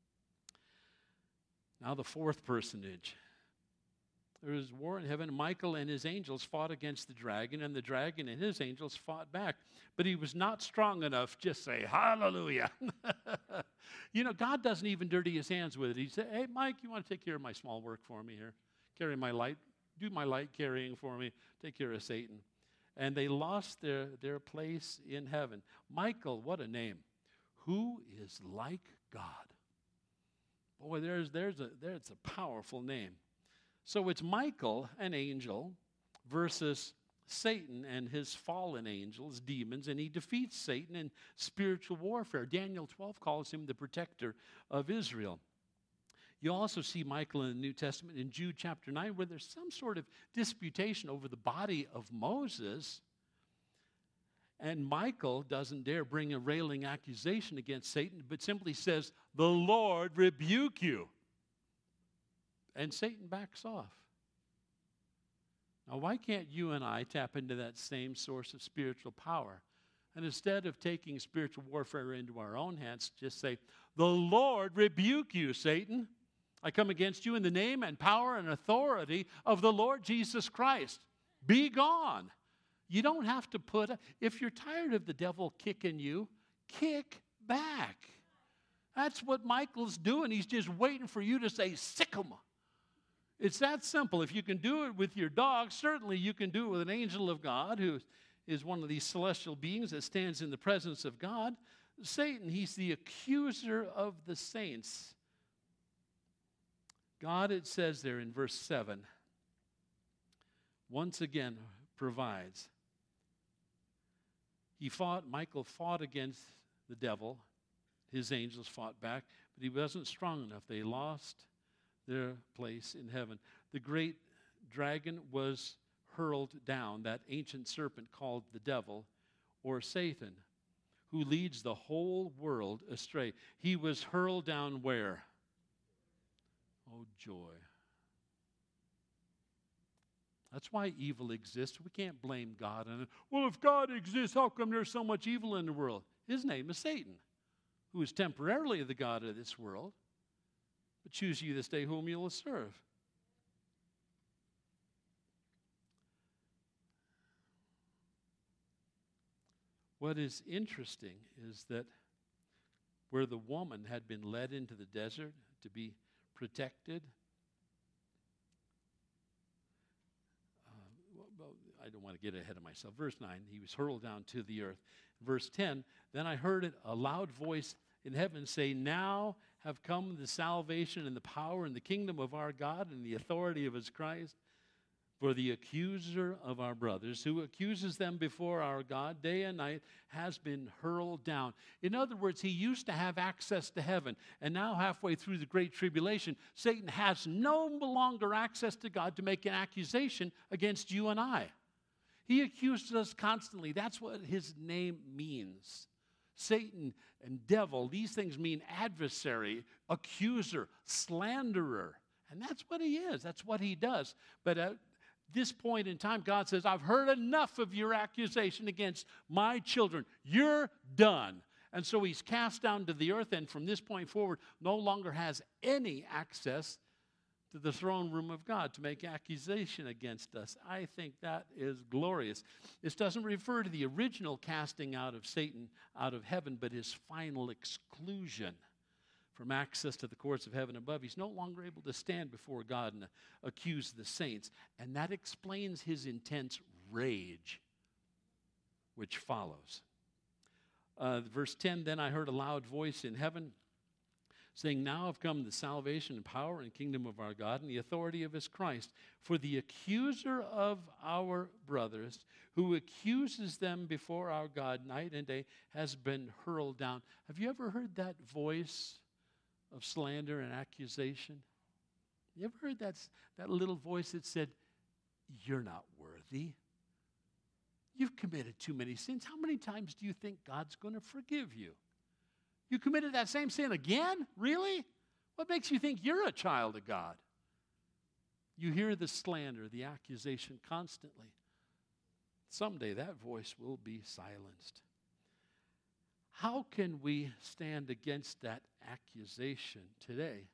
Now the fourth personage. There was war in heaven. Michael and his angels fought against the dragon, and the dragon and his angels fought back. But he was not strong enough. Just say, hallelujah. God doesn't even dirty his hands with it. He said, hey, Mike, you want to take care of my small work for me here? Carry my light. Do my light carrying for me. Take care of Satan. And they lost their place in heaven. Michael, what a name. Who is like God? Boy, there's a powerful name. So it's Michael, an angel, versus Satan and his fallen angels, demons, and he defeats Satan in spiritual warfare. Daniel 12 calls him the protector of Israel. You also see Michael in the New Testament in Jude chapter 9 where there's some sort of disputation over the body of Moses. And Michael doesn't dare bring a railing accusation against Satan, but simply says, the Lord rebuke you. And Satan backs off. Now, why can't you and I tap into that same source of spiritual power? And instead of taking spiritual warfare into our own hands, just say, "The Lord rebuke you, Satan. I come against you in the name and power and authority of the Lord Jesus Christ. Be gone." You don't have to if you're tired of the devil kicking you, kick back. That's what Michael's doing. He's just waiting for you to say, "Sick 'em." It's that simple. If you can do it with your dog, certainly you can do it with an angel of God who is one of these celestial beings that stands in the presence of God. Satan, he's the accuser of the saints. God, it says there in verse 7, once again provides. Michael fought against the devil. His angels fought back, but he wasn't strong enough. They lost their place in heaven. The great dragon was hurled down, that ancient serpent called the devil or Satan, who leads the whole world astray. He was hurled down where? Oh, joy. That's why evil exists. We can't blame God on it. Well, if God exists, how come there's so much evil in the world? His name is Satan, who is temporarily the god of this world. But choose you this day whom you will serve. What is interesting is that where the woman had been led into the desert to be protected, I don't want to get ahead of myself. Verse 9, he was hurled down to the earth. Verse 10, then I heard a loud voice in heaven say, "Now have come the salvation and the power and the kingdom of our God and the authority of his Christ. For the accuser of our brothers, who accuses them before our God day and night, has been hurled down." In other words, he used to have access to heaven, and now halfway through the Great Tribulation, Satan has no longer access to God to make an accusation against you and I. He accuses us constantly. That's what his name means. Satan and devil, these things mean adversary, accuser, slanderer. And that's what he is. That's what he does. But at this point in time, God says, "I've heard enough of your accusation against my children. You're done." And so he's cast down to the earth, and from this point forward, no longer has any access to the throne room of God to make accusation against us. I think that is glorious. This doesn't refer to the original casting out of Satan out of heaven, but his final exclusion from access to the courts of heaven above. He's no longer able to stand before God and accuse the saints. And that explains his intense rage, which follows. Verse 10, then I heard a loud voice in heaven saying, "Now have come the salvation and power and kingdom of our God and the authority of his Christ. For the accuser of our brothers, who accuses them before our God night and day, has been hurled down." Have you ever heard that voice of slander and accusation? You ever heard that little voice that said, "You're not worthy. You've committed too many sins. How many times do you think God's going to forgive you? You committed that same sin again? Really? What makes you think you're a child of God?" You hear the slander, the accusation constantly. Someday that voice will be silenced. How can we stand against that accusation today?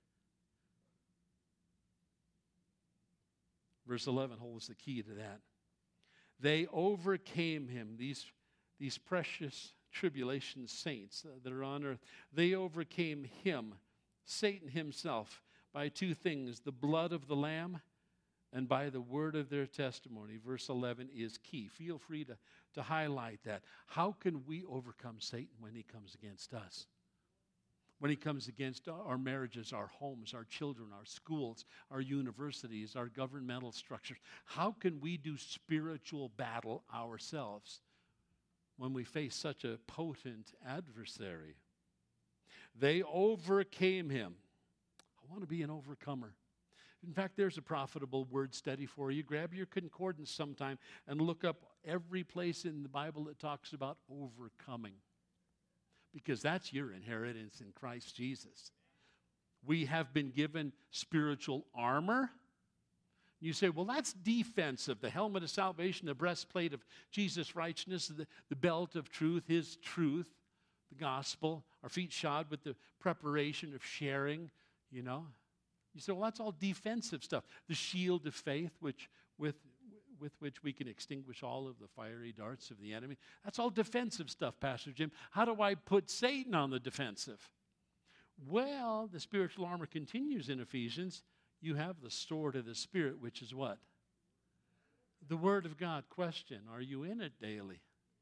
Verse 11 holds the key to that. They overcame him, these precious tribulation saints that are on earth. They overcame him, Satan himself, by two things: the blood of the Lamb and by the word of their testimony. Verse 11 is key. Feel free to highlight that. How can we overcome Satan when he comes against us? When he comes against our marriages, our homes, our children, our schools, our universities, our governmental structures? How can we do spiritual battle ourselves when we face such a potent adversary? They overcame him. I want to be an overcomer. In fact, there's a profitable word study for you. Grab your concordance sometime and look up every place in the Bible that talks about overcoming, because that's your inheritance in Christ Jesus. We have been given spiritual armor. You say, well, that's defensive. The helmet of salvation, the breastplate of Jesus' righteousness, the belt of truth, his truth, the gospel, our feet shod with the preparation of sharing, you know. You say, well, that's all defensive stuff. The shield of faith, with which we can extinguish all of the fiery darts of the enemy. That's all defensive stuff, Pastor Jim. How do I put Satan on the defensive? Well, the spiritual armor continues in Ephesians. You have the sword of the Spirit, which is what? The Word of God. Question, are you in it daily?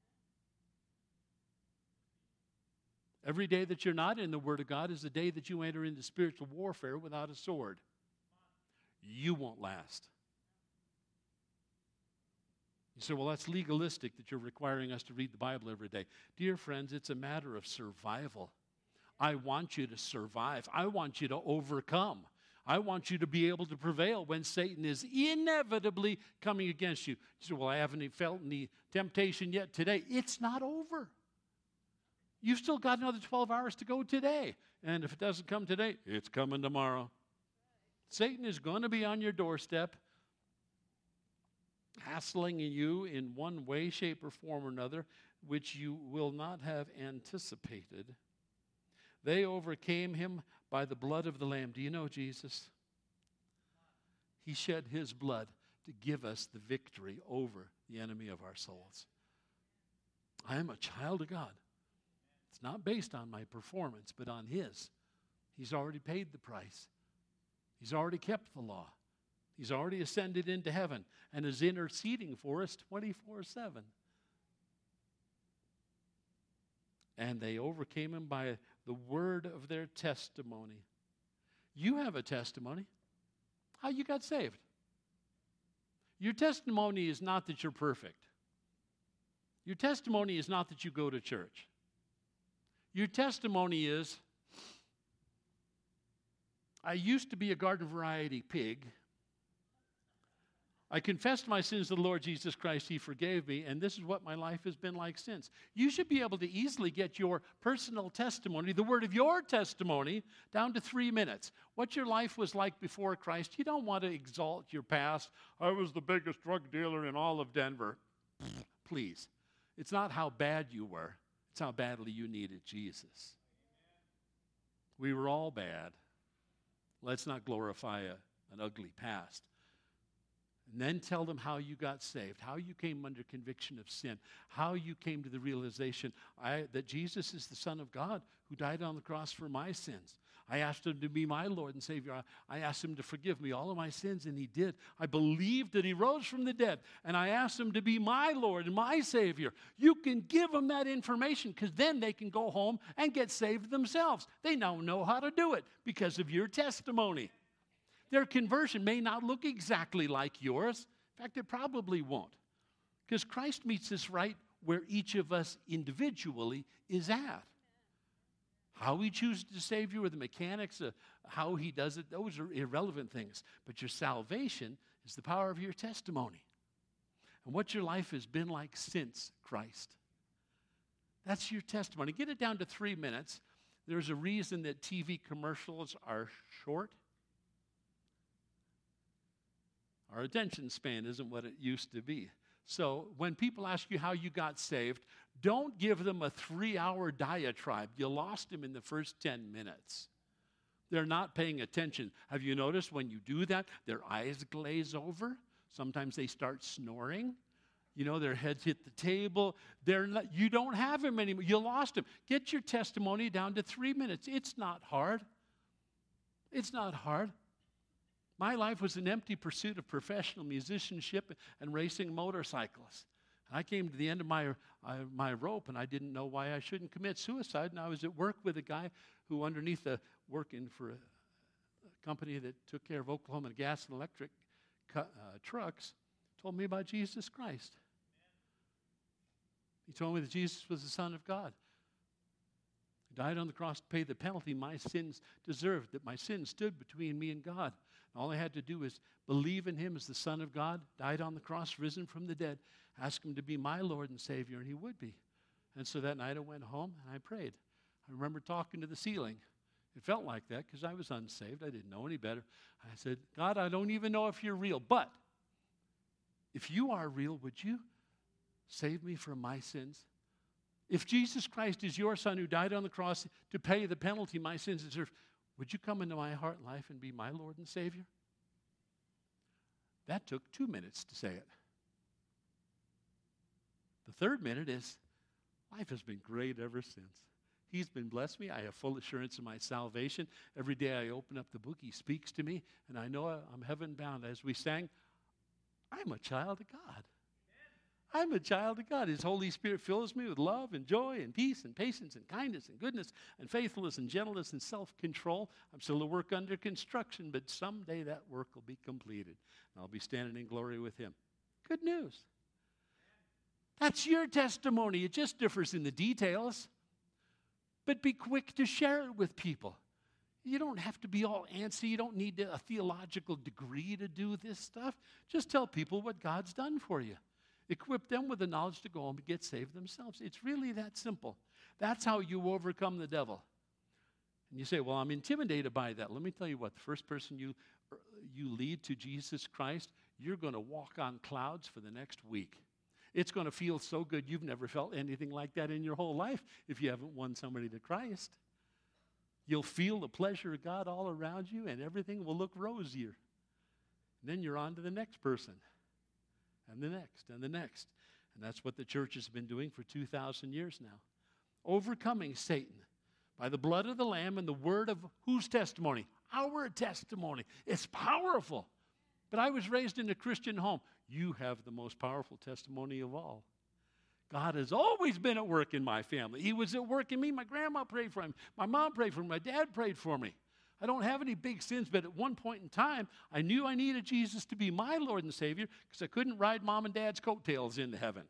Every day that you're not in the Word of God is the day that you enter into spiritual warfare without a sword. You won't last. You say, well, that's legalistic that you're requiring us to read the Bible every day. Dear friends, it's a matter of survival. I want you to survive. I want you to overcome. I want you to be able to prevail when Satan is inevitably coming against you. You say, well, I haven't felt any temptation yet today. It's not over. You've still got another 12 hours to go today. And if it doesn't come today, it's coming tomorrow. Satan is going to be on your doorstep, hassling you in one way, shape, or form or another, which you will not have anticipated. They overcame him by the blood of the Lamb. Do you know Jesus? He shed his blood to give us the victory over the enemy of our souls. I am a child of God. It's not based on my performance, but on his. He's already paid the price. He's already kept the law. He's already ascended into heaven and is interceding for us 24/7. And they overcame him by the word of their testimony. You have a testimony. How you got saved. Your testimony is not that you're perfect. Your testimony is not that you go to church. Your testimony is, I used to be a garden variety pig. I confessed my sins to the Lord Jesus Christ. He forgave me, and this is what my life has been like since. You should be able to easily get your personal testimony, the word of your testimony, down to 3 minutes. What your life was like before Christ. You don't want to exalt your past. I was the biggest drug dealer in all of Denver. Please. It's not how bad you were. It's how badly you needed Jesus. We were all bad. Let's not glorify an ugly past. And then tell them how you got saved, how you came under conviction of sin, how you came to the realization that Jesus is the Son of God who died on the cross for my sins. I asked him to be my Lord and Savior. I asked him to forgive me all of my sins, and he did. I believed that he rose from the dead, and I asked him to be my Lord and my Savior. You can give them that information because then they can go home and get saved themselves. They now know how to do it because of your testimony. Their conversion may not look exactly like yours. In fact, it probably won't. Because Christ meets us right where each of us individually is at. How he chooses to save you or the mechanics of how he does it, those are irrelevant things. But your salvation is the power of your testimony. And what your life has been like since Christ. That's your testimony. Get it down to 3 minutes. There's a reason that TV commercials are short. Our attention span isn't what it used to be. So when people ask you how you got saved, don't give them a 3-hour diatribe. You lost them in the first 10 minutes. They're not paying attention. Have you noticed when you do that, their eyes glaze over? Sometimes they start snoring. You know, their heads hit the table. You don't have them anymore. You lost them. Get your testimony down to 3 minutes. It's not hard. It's not hard. My life was an empty pursuit of professional musicianship and racing motorcycles. I came to the end of my rope, and I didn't know why I shouldn't commit suicide. And I was at work with a guy who, underneath working for a company that took care of Oklahoma gas and electric trucks, told me about Jesus Christ. He told me that Jesus was the Son of God. He died on the cross to pay the penalty my sins deserved, that my sins stood between me and God. All I had to do was believe in him as the Son of God, died on the cross, risen from the dead, ask him to be my Lord and Savior, and he would be. And so that night I went home and I prayed. I remember talking to the ceiling. It felt like that because I was unsaved. I didn't know any better. I said, God, I don't even know if you're real, but if you are real, would you save me from my sins? If Jesus Christ is your Son who died on the cross to pay the penalty my sins deserve, would you come into my heart and life and be my Lord and Savior? That took 2 minutes to say it. The third minute is, life has been great ever since. He's been blessed me. I have full assurance of my salvation. Every day I open up the book, he speaks to me, and I know I'm heaven bound. As we sang, I'm a child of God. I'm a child of God. His Holy Spirit fills me with love and joy and peace and patience and kindness and goodness and faithfulness and gentleness and self-control. I'm still a work under construction, but someday that work will be completed, and I'll be standing in glory with him. Good news. That's your testimony. It just differs in the details. But be quick to share it with people. You don't have to be all antsy. You don't need a theological degree to do this stuff. Just tell people what God's done for you. Equip them with the knowledge to go home and get saved themselves. It's really that simple. That's how you overcome the devil. And you say, well, I'm intimidated by that. Let me tell you what, the first person you lead to Jesus Christ, you're going to walk on clouds for the next week. It's going to feel so good. You've never felt anything like that in your whole life if you haven't won somebody to Christ. You'll feel the pleasure of God all around you, and everything will look rosier. And then you're on to the next person, and the next, and the next. And that's what the church has been doing for 2,000 years now. Overcoming Satan by the blood of the Lamb and the word of whose testimony? Our testimony. It's powerful. But I was raised in a Christian home. You have the most powerful testimony of all. God has always been at work in my family. He was at work in me. My grandma prayed for him. My mom prayed for him. My dad prayed for me. I don't have any big sins, but at one point in time, I knew I needed Jesus to be my Lord and Savior because I couldn't ride mom and dad's coattails into heaven.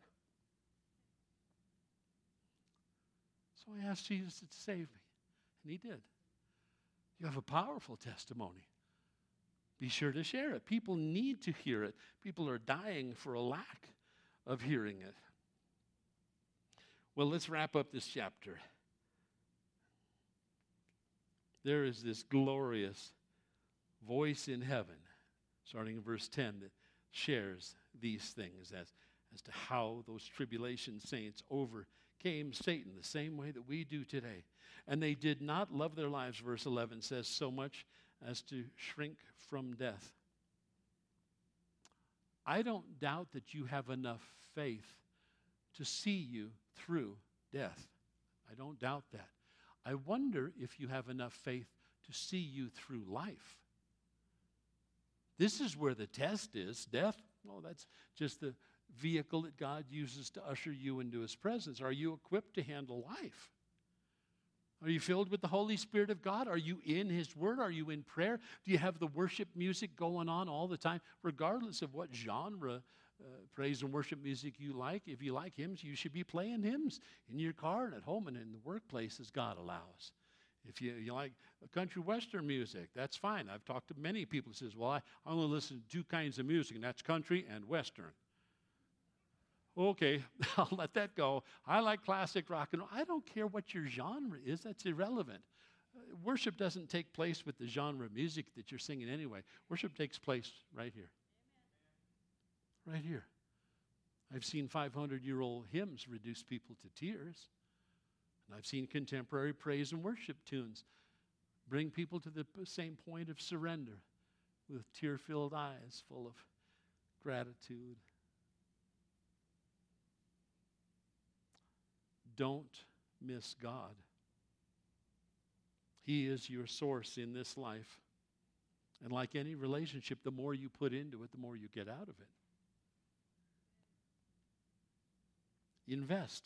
So I asked Jesus to save me, and he did. You have a powerful testimony. Be sure to share it. People need to hear it. People are dying for a lack of hearing it. Well, let's wrap up this chapter. There is this glorious voice in heaven, starting in verse 10, that shares these things as to how those tribulation saints overcame Satan the same way that we do today. And they did not love their lives, verse 11 says, so much as to shrink from death. I don't doubt that you have enough faith to see you through death. I don't doubt that. I wonder if you have enough faith to see you through life. This is where the test is. Death, well, that's just the vehicle that God uses to usher you into his presence. Are you equipped to handle life? Are you filled with the Holy Spirit of God? Are you in his word? Are you in prayer? Do you have the worship music going on all the time, regardless of what genre praise and worship music you like? If you like hymns, you should be playing hymns in your car and at home and in the workplace as God allows. If you like country western music, that's fine. I've talked to many people who says, well, I only listen to two kinds of music, and that's country and western. Okay, I'll let that go. I like classic rock and roll. I don't care what your genre is. That's irrelevant. Worship doesn't take place with the genre of music that you're singing anyway. Worship takes place right here. Right here. I've seen 500-year-old hymns reduce people to tears. And I've seen contemporary praise and worship tunes bring people to the same point of surrender with tear-filled eyes full of gratitude. Don't miss God. He is your source in this life. And like any relationship, the more you put into it, the more you get out of it. Invest.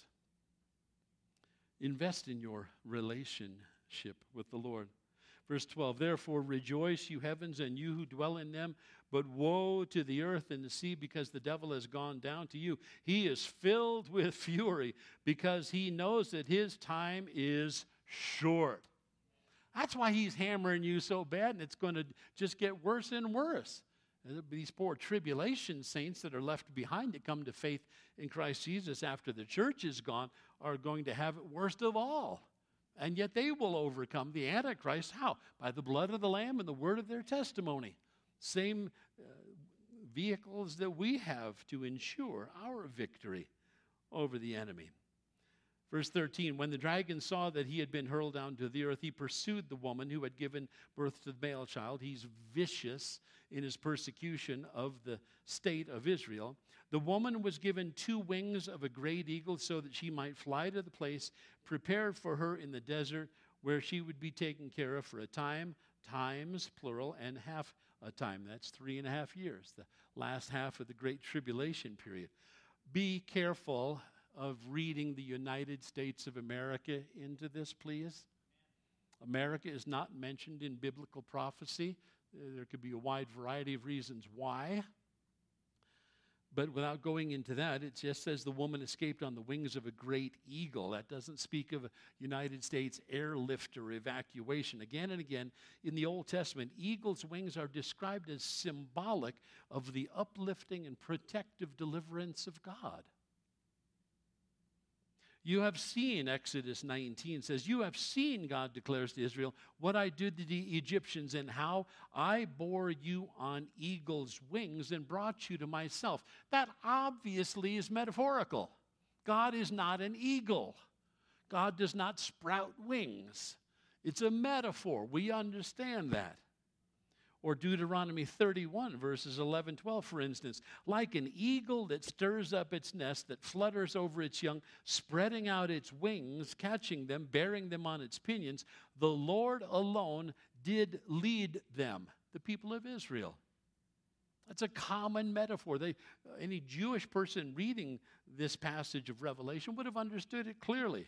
Invest in your relationship with the Lord. Verse 12, therefore rejoice, you heavens, and you who dwell in them. But woe to the earth and the sea, because the devil has gone down to you. He is filled with fury, because he knows that his time is short. That's why he's hammering you so bad, and it's going to just get worse and worse. These poor tribulation saints that are left behind to come to faith in Christ Jesus after the church is gone are going to have it worst of all. And yet they will overcome the Antichrist. How? By the blood of the Lamb and the word of their testimony. Same vehicles that we have to ensure our victory over the enemy. Verse 13, when the dragon saw that he had been hurled down to the earth, he pursued the woman who had given birth to the male child. He's vicious in his persecution of the state of Israel. The woman was given 2 wings of a great eagle so that she might fly to the place prepared for her in the desert, where she would be taken care of for a time, times, plural, and half a time. That's 3.5 years, the last half of the Great Tribulation period. Be careful of reading the United States of America into this, please. America is not mentioned in biblical prophecy. There could be a wide variety of reasons why. But without going into that, it just says the woman escaped on the wings of a great eagle. That doesn't speak of a United States airlift or evacuation. Again and again, in the Old Testament, eagle's wings are described as symbolic of the uplifting and protective deliverance of God. You have seen, Exodus 19 says, you have seen, God declares to Israel, what I did to the Egyptians and how I bore you on eagle's wings and brought you to myself. That obviously is metaphorical. God is not an eagle. God does not sprout wings. It's a metaphor. We understand that. Or Deuteronomy 31, verses 11, 12, for instance. Like an eagle that stirs up its nest, that flutters over its young, spreading out its wings, catching them, bearing them on its pinions, the Lord alone did lead them, the people of Israel. That's a common metaphor. Any Jewish person reading this passage of Revelation would have understood it clearly.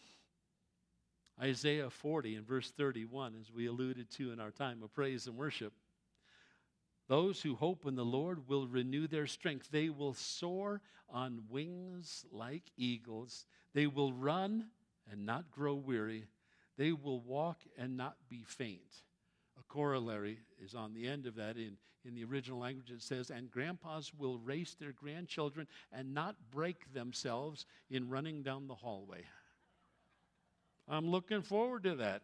Isaiah 40 and verse 31, as we alluded to in our time of praise and worship. Those who hope in the Lord will renew their strength. They will soar on wings like eagles. They will run and not grow weary. They will walk and not be faint. A corollary is on the end of that. In the original language it says, and grandpas will race their grandchildren and not break themselves in running down the hallway. I'm looking forward to that.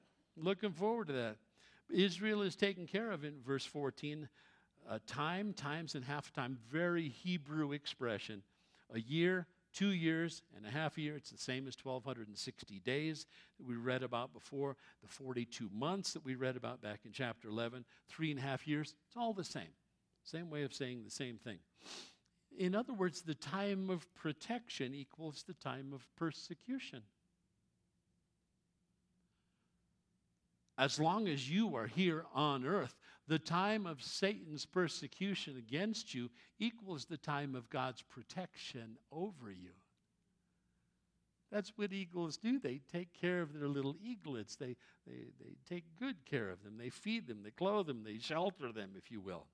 Israel is taken care of in verse 14. Time, times, and half time. Very Hebrew expression. A year, 2 years, and a half year. It's the same as 1,260 days that we read about before. The 42 months that we read about back in chapter 11. 3.5 years. It's all the same. Same way of saying the same thing. In other words, the time of protection equals the time of persecution. As long as you are here on earth, the time of Satan's persecution against you equals the time of God's protection over you. That's what eagles do. They take care of their little eaglets. They take good care of them. They feed them. They clothe them. They shelter them, if you will.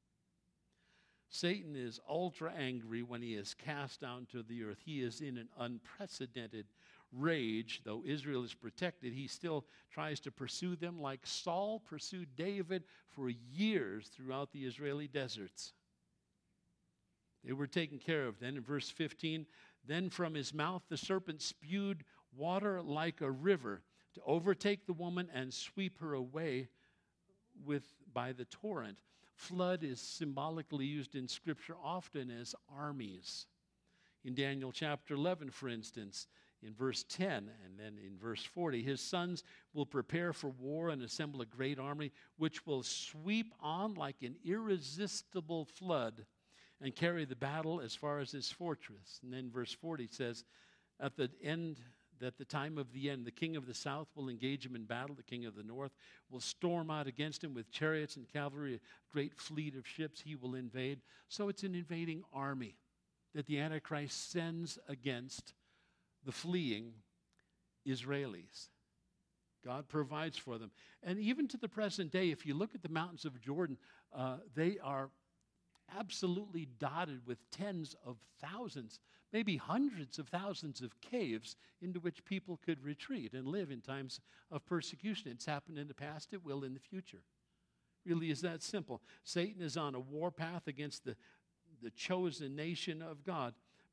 Satan is ultra angry when he is cast down to the earth. He is in an unprecedented rage. Though Israel is protected, he still tries to pursue them like Saul pursued David for years throughout the Israeli deserts. They were taken care of. Then in verse 15, then from his mouth the serpent spewed water like a river to overtake the woman and sweep her away by the torrent. Flood is symbolically used in Scripture often as armies. In Daniel chapter 11, for instance, in verse 10 and then in verse 40, his sons will prepare for war and assemble a great army which will sweep on like an irresistible flood and carry the battle as far as his fortress. And then verse 40 says, at the time of the end, the king of the south will engage him in battle. The king of the north will storm out against him with chariots and cavalry, a great fleet of ships he will invade. So it's an invading army that the Antichrist sends against the fleeing Israelis. God provides for them. And even to the present day, if you look at the mountains of Jordan, they are absolutely dotted with tens of thousands, maybe hundreds of thousands of caves into which people could retreat and live in times of persecution. It's happened in the past, it will in the future. Really is that simple. Satan is on a warpath against the chosen nation of God.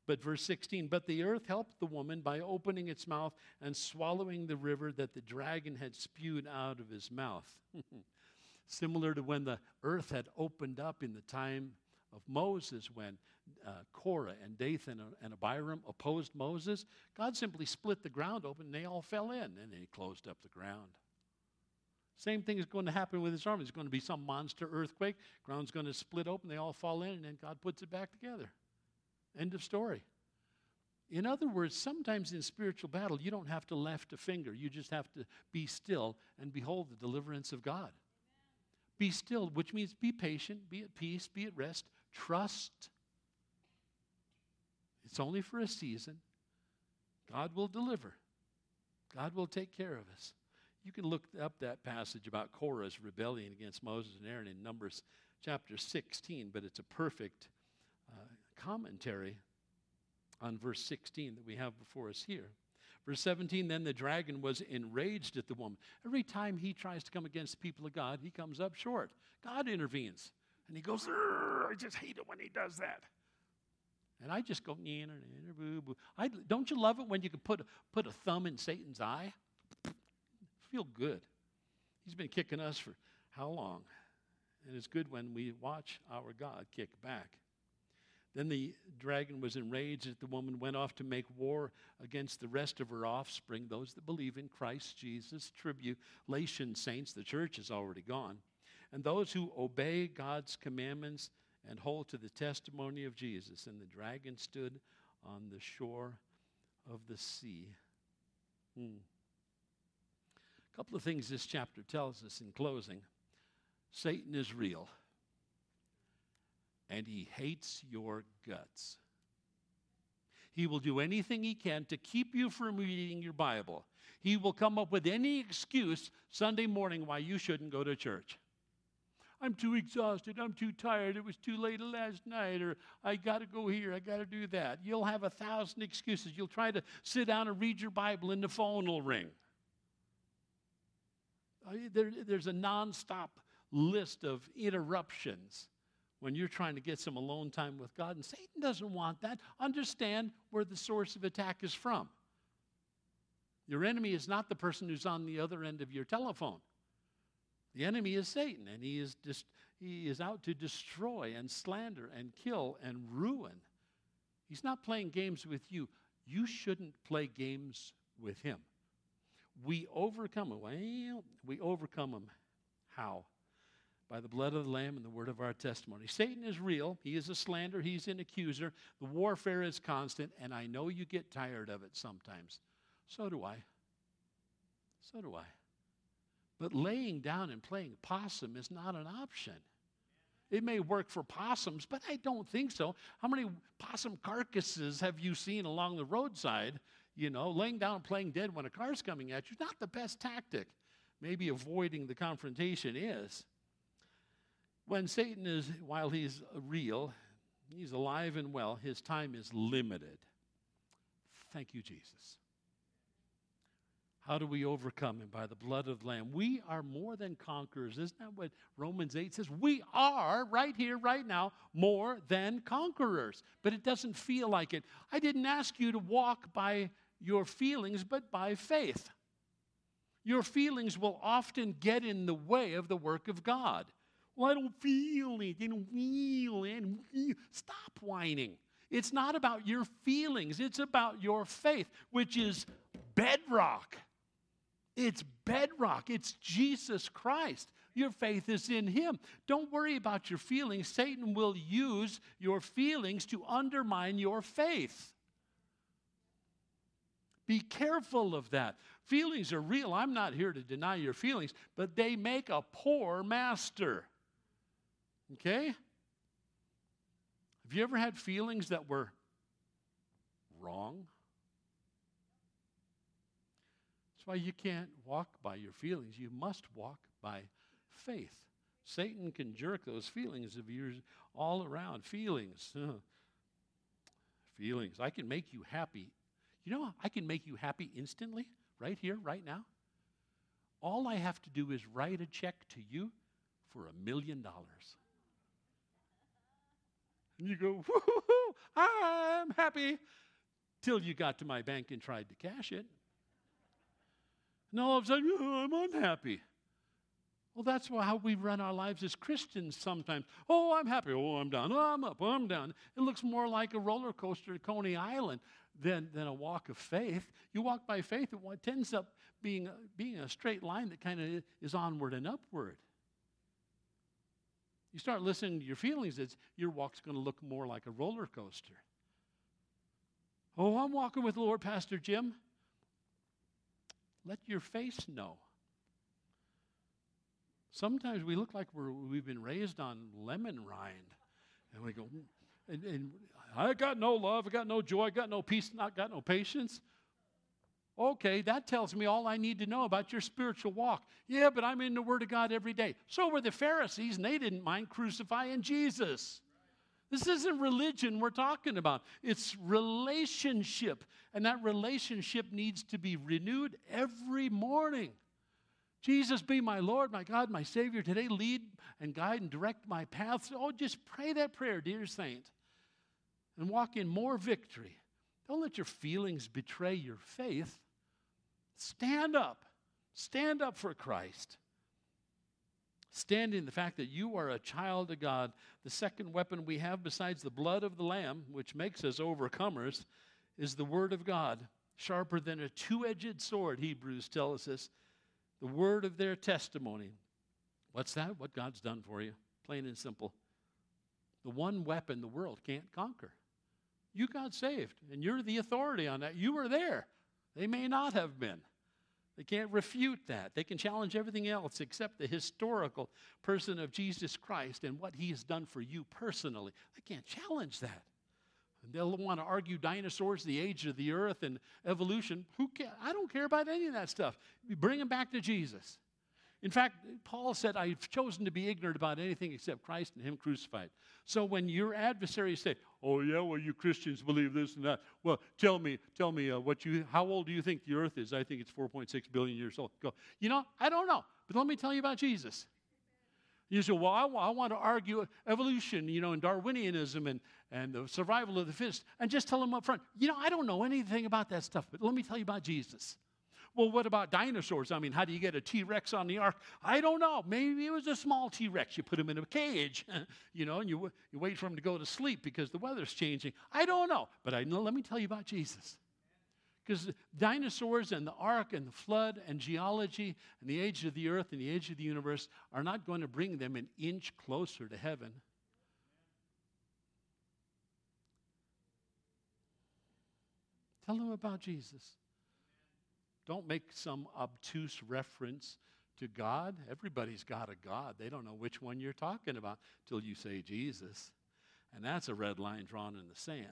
But verse 16, but the earth helped the woman by opening its mouth and swallowing the river that the dragon had spewed out of his mouth. Similar to when the earth had opened up in the time of Moses, when Korah and Dathan and Abiram opposed Moses, God simply split the ground open and they all fell in, and then he closed up the ground. Same thing is going to happen with this army. There's going to be some monster earthquake, ground's going to split open, they all fall in, and then God puts it back together. End of story. In other words, sometimes in spiritual battle, you don't have to lift a finger. You just have to be still and behold the deliverance of God. Be still, which means be patient, be at peace, be at rest, trust. It's only for a season. God will deliver. God will take care of us. You can look up that passage about Korah's rebellion against Moses and Aaron in Numbers chapter 16, but it's a perfect commentary on verse 16 that we have before us here. Verse 17, then the dragon was enraged at the woman. Every time he tries to come against the people of God, he comes up short. God intervenes. And he goes, I just hate it when he does that. And I just go, boo, boo. Don't you love it when you can put a thumb in Satan's eye? Feel good. He's been kicking us for how long? And it's good when we watch our God kick back. Then the dragon was enraged at the woman, went off to make war against the rest of her offspring, those that believe in Christ Jesus, tribulation saints, the church is already gone, and those who obey God's commandments and hold to the testimony of Jesus. And the dragon stood on the shore of the sea. A couple of things this chapter tells us in closing. Satan is real. And he hates your guts. He will do anything he can to keep you from reading your Bible. He will come up with any excuse Sunday morning why you shouldn't go to church. I'm too exhausted, I'm too tired, it was too late last night, or I got to go here, I got to do that. You'll have 1,000 excuses. You'll try to sit down and read your Bible and the phone will ring. There's a nonstop list of interruptions when you're trying to get some alone time with God, and Satan doesn't want that. Understand where the source of attack is from. Your enemy is not the person who's on the other end of your telephone. The enemy is Satan, and he is out to destroy and slander and kill and ruin. He's not playing games with you. You shouldn't play games with him. We overcome him. Well, we overcome him. How? By the blood of the Lamb and the word of our testimony. Satan is real. He is a slanderer. He's an accuser. The warfare is constant, and I know you get tired of it sometimes. So do I. So do I. But laying down and playing possum is not an option. It may work for possums, but I don't think so. How many possum carcasses have you seen along the roadside? You know, laying down and playing dead when a car's coming at you is not the best tactic. Maybe avoiding the confrontation is. When Satan is, while he's real, he's alive and well, his time is limited. Thank you, Jesus. How do we overcome him? By the blood of the Lamb. We are more than conquerors. Isn't that what Romans 8 says? We are, right here, right now, more than conquerors. But it doesn't feel like it. I didn't ask you to walk by your feelings, but by faith. Your feelings will often get in the way of the work of God. Well, I don't feel it. I don't feel it. Stop whining. It's not about your feelings. It's about your faith, which is bedrock. It's bedrock. It's Jesus Christ. Your faith is in him. Don't worry about your feelings. Satan will use your feelings to undermine your faith. Be careful of that. Feelings are real. I'm not here to deny your feelings, but they make a poor master. Okay? Have you ever had feelings that were wrong? That's why you can't walk by your feelings. You must walk by faith. Satan can jerk those feelings of yours all around. Feelings. Feelings. I can make you happy. You know, I can make you happy instantly, right here, right now. All I have to do is write a check to you for $1 million. And you go, woo-hoo-hoo, I'm happy, till you got to my bank and tried to cash it. And all of a sudden, oh, I'm unhappy. Well, that's how we run our lives as Christians sometimes. Oh, I'm happy. Oh, I'm down. Oh, I'm up. Oh, I'm down. It looks more like a roller coaster at Coney Island than a walk of faith. You walk by faith, it tends up being a straight line that kind of is onward and upward. You start listening to your feelings, your walk's going to look more like a roller coaster. Oh, I'm walking with the Lord, Pastor Jim. Let your face know. Sometimes we look like we've been raised on lemon rind. And we go, and I got no love, I got no joy, I got no peace, not got no patience. Okay, that tells me all I need to know about your spiritual walk. Yeah, but I'm in the Word of God every day. So were the Pharisees, and they didn't mind crucifying Jesus. This isn't religion we're talking about. It's relationship, and that relationship needs to be renewed every morning. Jesus, be my Lord, my God, my Savior. Today, lead and guide and direct my paths. Oh, just pray that prayer, dear saint, and walk in more victory. Don't let your feelings betray your faith. Stand up. Stand up for Christ. Stand in the fact that you are a child of God. The second weapon we have besides the blood of the Lamb, which makes us overcomers, is the Word of God. Sharper than a two-edged sword, Hebrews tells us. The word of their testimony. What's that? What God's done for you. Plain and simple. The one weapon the world can't conquer. You got saved, and you're the authority on that. You were there. They may not have been. They can't refute that. They can challenge everything else except the historical person of Jesus Christ and what he has done for you personally. They can't challenge that. And they'll want to argue dinosaurs, the age of the earth, and evolution. Who cares? I don't care about any of that stuff. You bring them back to Jesus. In fact, Paul said, I've chosen to be ignorant about anything except Christ and him crucified. So when your adversaries say, oh yeah, well, you Christians believe this and that. Well, tell me how old do you think the earth is? I think it's 4.6 billion years old. Go, I don't know. But let me tell you about Jesus. You say, well, I want to argue evolution, and Darwinianism and the survival of the fittest, and just tell them up front, I don't know anything about that stuff, but let me tell you about Jesus. Well, what about dinosaurs? I mean, how do you get a T-Rex on the ark? I don't know. Maybe it was a small T-Rex. You put him in a cage, and you wait for him to go to sleep because the weather's changing. I don't know, but let me tell you about Jesus. Because dinosaurs and the ark and the flood and geology and the age of the earth and the age of the universe are not going to bring them an inch closer to heaven. Tell them about Jesus. Don't make some obtuse reference to God. Everybody's got a God. They don't know which one you're talking about till you say Jesus. And that's a red line drawn in the sand.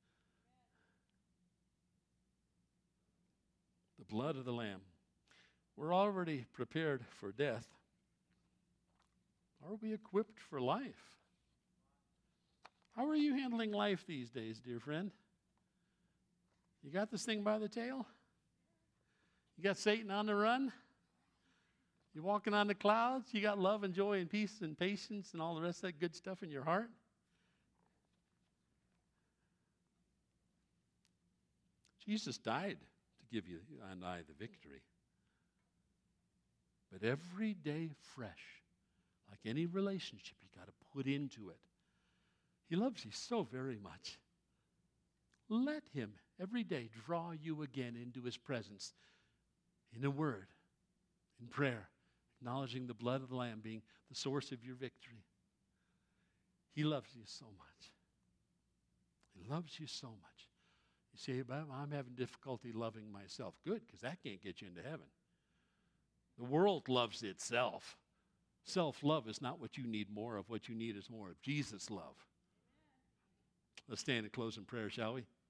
The blood of the Lamb. We're already prepared for death. Are we equipped for life? How are you handling life these days, dear friend? You got this thing by the tail? You got Satan on the run? You walking on the clouds? You got love and joy and peace and patience and all the rest of that good stuff in your heart? Jesus died to give you and I the victory. But every day fresh, like any relationship, you got to put into it. He loves you so very much. Let him every day draw you again into his presence in a word, in prayer, acknowledging the blood of the Lamb being the source of your victory. He loves you so much. He loves you so much. You say, I'm having difficulty loving myself. Good, because that can't get you into heaven. The world loves itself. Self-love is not what you need more of. What you need is more of Jesus' love. Let's stand and close in prayer, shall we?